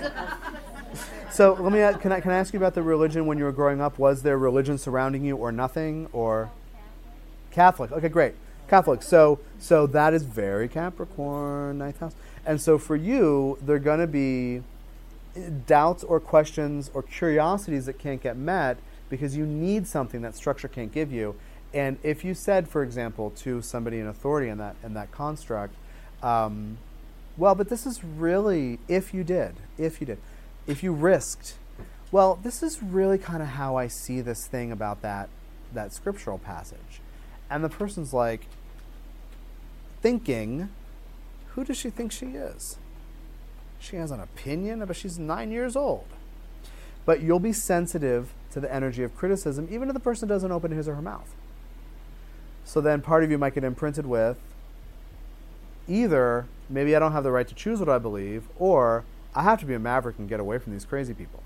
So let me ask, can I can I ask you about the religion when you were growing up? Was there religion surrounding you or nothing or Catholic? Okay, great. Catholic. So so that is very Capricorn, ninth house. And so for you, there are going to be doubts or questions or curiosities that can't get met because you need something that structure can't give you. And if you said, for example, to somebody in authority in that in that construct, um, well, but this is really, if you did, if you did. If you risked, well, this is really kind of how I see this thing about that that scriptural passage. And the person's like, thinking, who does she think she is? She has an opinion, but she's nine years old. But you'll be sensitive to the energy of criticism, even if the person doesn't open his or her mouth. So then part of you might get imprinted with, either, maybe I don't have the right to choose what I believe, or I have to be a maverick and get away from these crazy people.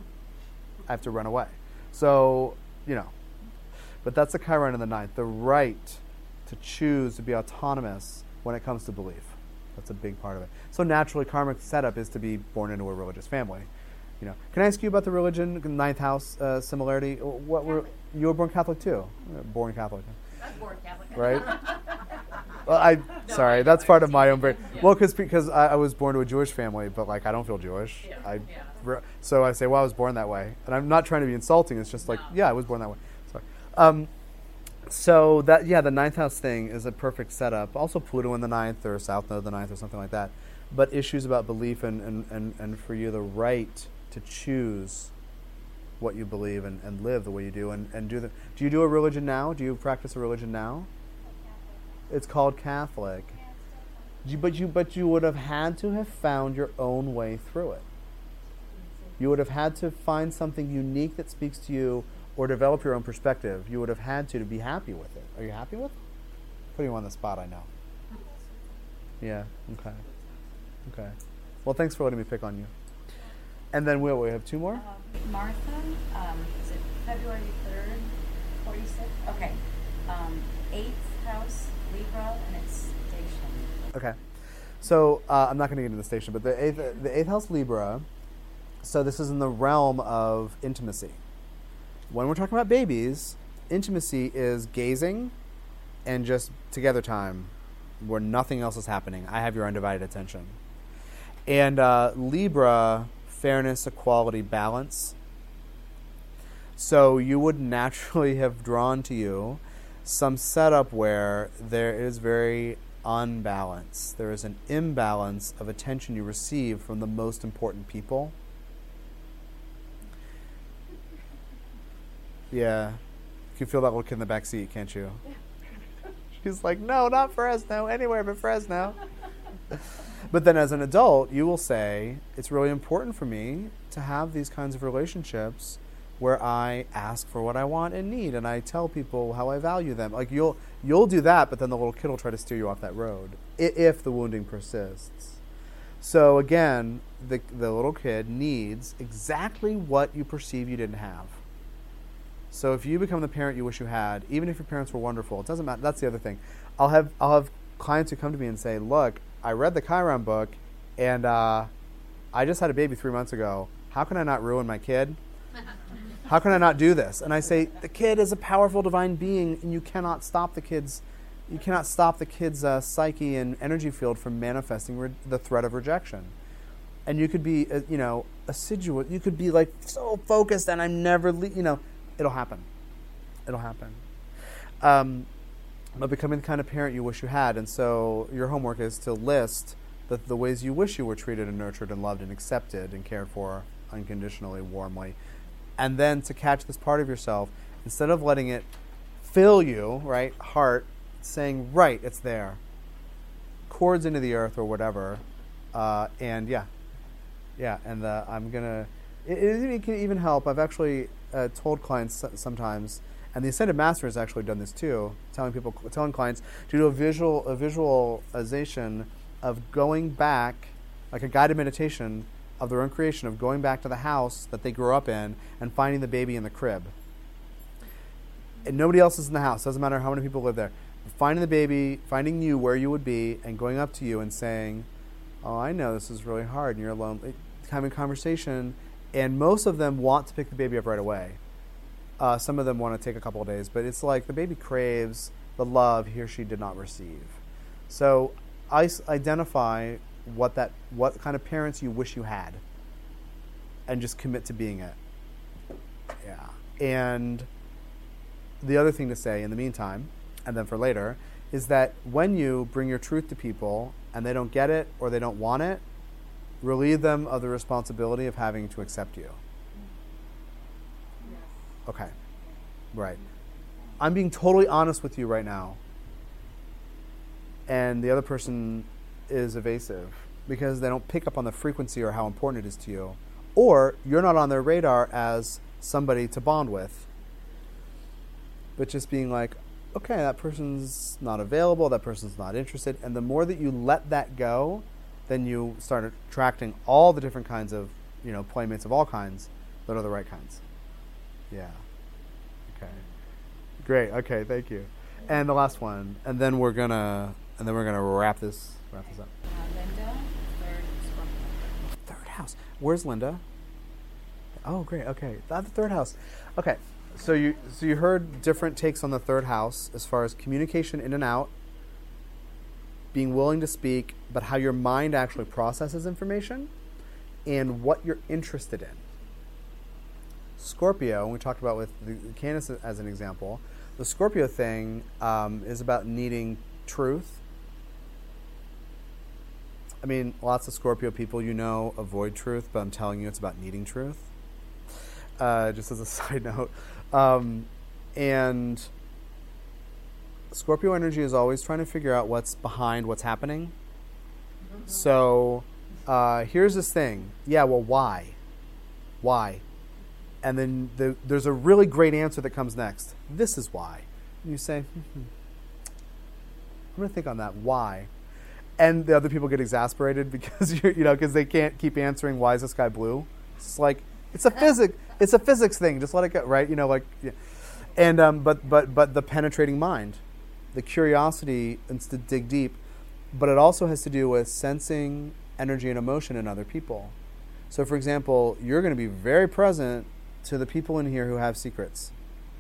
I have to run away. So, you know. But that's the Chiron in the ninth, the right to choose to be autonomous when it comes to belief. That's a big part of it. So naturally, karmic setup is to be born into a religious family. You know, can I ask you about the religion, ninth house uh, similarity? What were you were born Catholic too? Born Catholic, I was born Catholic. right? Well, I sorry, that's part of my own brain. Yeah. Well, because because I, I was born to a Jewish family, but like I don't feel Jewish. Yeah. I Yeah. re- so I say, well, I was born that way, and I'm not trying to be insulting. It's just like, No. yeah, I was born that way. Sorry. Um, so that yeah, the ninth house thing is a perfect setup. Also, Pluto in the ninth or South Node in the ninth or something like that. But issues about belief and and, and, and for you the right to choose what you believe and, and live the way you do and, and do the do you do a religion now? Do you practice a religion now? It's called Catholic. You, but you but you would have had to have found your own way through it. You would have had to find something unique that speaks to you or develop your own perspective. You would have had to to be happy with it. Are you happy with it? Putting you on the spot, I know. Yeah, okay. Okay. Well, thanks for letting me pick on you. And then we'll, we have two more? Um, Martha, um, is it February third, forty-six? Okay. Um, eighth house, Libra, and it's station. Okay. So uh, I'm not going to get into the station, but the eighth, the eighth house Libra, so this is in the realm of intimacy. When we're talking about babies, intimacy is gazing and just together time where nothing else is happening. I have your undivided attention. And uh, Libra, fairness, equality, balance. So you would naturally have drawn to you some setup where there is very unbalanced. There is an imbalance of attention you receive from the most important people. Yeah. You can feel that little kid in the back seat, can't you? She's like, no, not Fresno, anywhere but Fresno. But then as an adult, you will say, it's really important for me to have these kinds of relationships where I ask for what I want and need, and I tell people how I value them. Like you'll you'll do that, but then the little kid will try to steer you off that road i- if the wounding persists. So again, the the little kid needs exactly what you perceive you didn't have. So if you become the parent you wish you had, even if your parents were wonderful, it doesn't matter. That's the other thing. I'll have I'll have clients who come to me and say, "Look, I read the Chiron book, and uh, I just had a baby three months ago. How can I not ruin my kid? How can I not do this?" And I say, the kid is a powerful divine being, and you cannot stop the kid's, you cannot stop the kid's uh, psyche and energy field from manifesting re- the threat of rejection. And you could be, uh, you know, assiduous. You could be like so focused, and I'm never, le-, you know, it'll happen. It'll happen. Um, but becoming the kind of parent you wish you had, and so your homework is to list the, the ways you wish you were treated and nurtured and loved and accepted and cared for unconditionally, warmly. And then to catch this part of yourself, instead of letting it fill you, right, heart, saying, right, it's there. Chords into the earth or whatever. Uh, and yeah, yeah, and the, I'm going to, it, it can even help. I've actually uh, told clients sometimes, and the Ascended Master has actually done this too, telling people, telling clients to do a visual, a visualization of going back, like a guided meditation of their own creation, of going back to the house that they grew up in and finding the baby in the crib. And nobody else is in the house. Doesn't matter how many people live there. Finding the baby, finding you where you would be, and going up to you and saying, "Oh, I know this is really hard," and you're alone. Having conversation, and most of them want to pick the baby up right away. Uh, some of them want to take a couple of days, but it's like the baby craves the love he or she did not receive. So, I identify what that what kind of parents you wish you had, and just commit to being it. Yeah. And the other thing to say in the meantime, and then for later, is that when you bring your truth to people and they don't get it or they don't want it, relieve them of the responsibility of having to accept you. Okay. Right. I'm being totally honest with you right now. And the other person is evasive because they don't pick up on the frequency or how important it is to you. Or you're not on their radar as somebody to bond with. But just being like, okay, that person's not available, that person's not interested. And the more that you let that go, then you start attracting all the different kinds of, you know, playmates of all kinds that are the right kinds. Yeah. Okay. Great. Okay, thank you. And the last one. And then we're gonna and then we're gonna wrap this wrap this up. Uh, Linda, third Scorpio. Third house. Where's Linda? Oh, great. Okay, the the third house. Okay, so you so you heard different takes on the third house as far as communication in and out, being willing to speak, but how your mind actually processes information, and what you're interested in. Scorpio, and we talked about with the, Candace as an example, the Scorpio thing um, is about needing truth. I mean, lots of Scorpio people you know avoid truth, but I'm telling you it's about needing truth. Uh, just as a side note. Um, and Scorpio energy is always trying to figure out what's behind what's happening. So uh, here's this thing. Yeah, well, why? Why? And then the, there's a really great answer that comes next. This is why. And you say, hmm, I'm going to think on that. Why? And the other people get exasperated because you're, you know, because they can't keep answering, why is the sky blue? It's like, it's a physics, it's a physics thing. Just let it go, right? You know, like, yeah. and um, but but but the penetrating mind, the curiosity, and to dig deep, but it also has to do with sensing energy and emotion in other people. So, for example, you're going to be very present to the people in here who have secrets.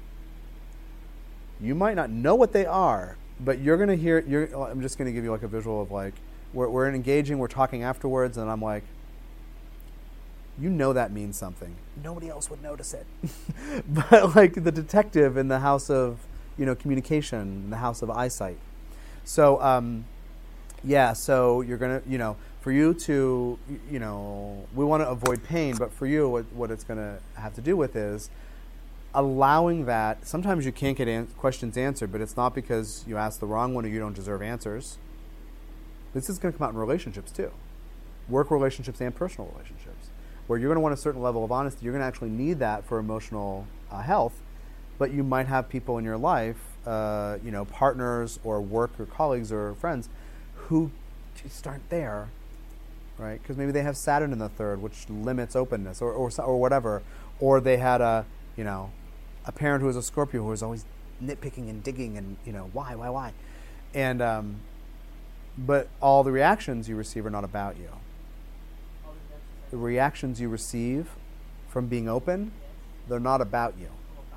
You might not know what they are, but you're going to hear. You're, I'm just going to give you like a visual of like we're we're engaging, we're talking afterwards, and I'm like, you know that means something. Nobody else would notice it. But like the detective in the house of, you know, communication, in the house of eyesight. So, um, yeah, so you're going to, you know, for you to, you know, we want to avoid pain, but for you, what, what it's going to have to do with is allowing that. Sometimes you can't get an- questions answered, but it's not because you asked the wrong one or you don't deserve answers. This is going to come out in relationships too. Work relationships and personal relationships, where you're going to want a certain level of honesty. You're going to actually need that for emotional uh, health, but you might have people in your life, uh, you know, partners or work or colleagues or friends who just aren't there, right? Because maybe they have Saturn in the third, which limits openness or, or or whatever, or they had a, you know, a parent who was a Scorpio who was always nitpicking and digging and, you know, why, why, why? And, um, but all the reactions you receive are not about you. The reactions you receive from being open, they're not about you.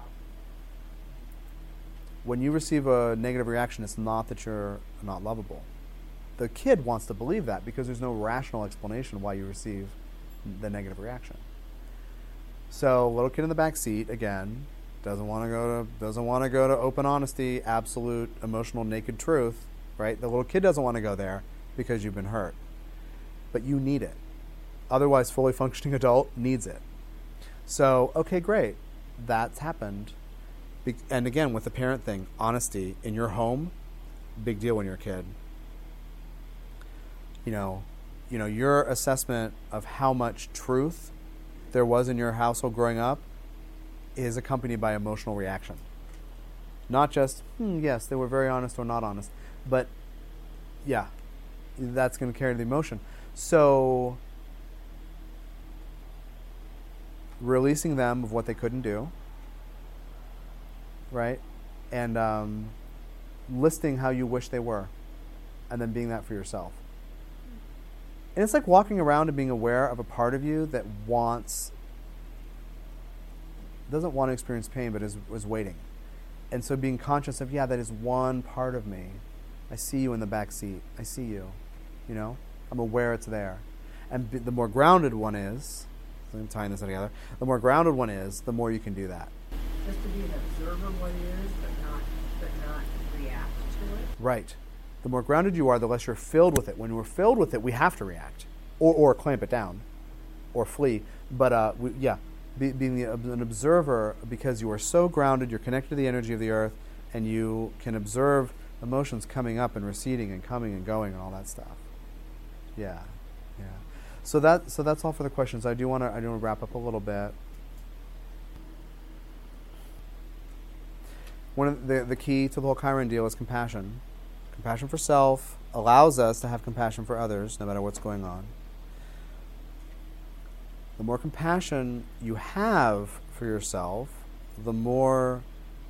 When you receive a negative reaction, it's not that you're not lovable. The kid wants to believe that because there's no rational explanation why you receive the negative reaction. So, little kid in the back seat again doesn't want to go to doesn't want to go to open honesty, absolute emotional naked truth, right? The little kid doesn't want to go there because you've been hurt, but you need it. Otherwise, fully functioning adult needs it. So, okay, great. That's happened. Be- and again, with the parent thing, honesty in your home, big deal when you're a kid. You know, you know, your assessment of how much truth there was in your household growing up is accompanied by emotional reaction. Not just, hmm, yes, they were very honest or not honest, but yeah, that's going to carry the emotion. So, releasing them of what they couldn't do, right? And um, listing how you wish they were, and then being that for yourself. And it's like walking around and being aware of a part of you that wants, doesn't want to experience pain, but is, is waiting. And so being conscious of, yeah, that is one part of me. I see you in the back seat. I see you. You know? I'm aware it's there. And b- the more grounded one is, I'm tying this together, the more grounded one is, the more you can do that. Just to be an observer of what it is, but not, but not react to it. Right. The more grounded you are, the less you're filled with it. When we're filled with it, we have to react, or or clamp it down, or flee. But uh, we, yeah, be, being the, an observer, because you are so grounded, you're connected to the energy of the earth, and you can observe emotions coming up and receding and coming and going and all that stuff. Yeah, yeah. So that so that's all for the questions. I do want to I do want to wrap up a little bit. One of the the key to the whole Chiron deal is compassion. Compassion for self allows us to have compassion for others, no matter what's going on. The more compassion you have for yourself, the more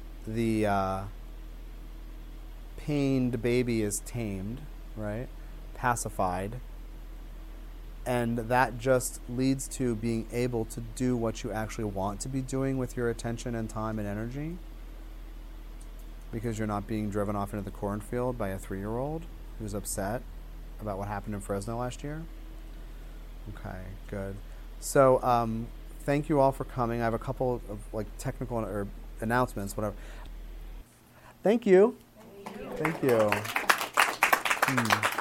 the uh, pained baby is tamed, right? pacified. And that just leads to being able to do what you actually want to be doing with your attention and time and energy, because you're not being driven off into the cornfield by a three-year-old who's upset about what happened in Fresno last year. Okay, good. So um, thank you all for coming. I have a couple of like technical or announcements, whatever. Thank you. Thank you. Thank you. Hmm.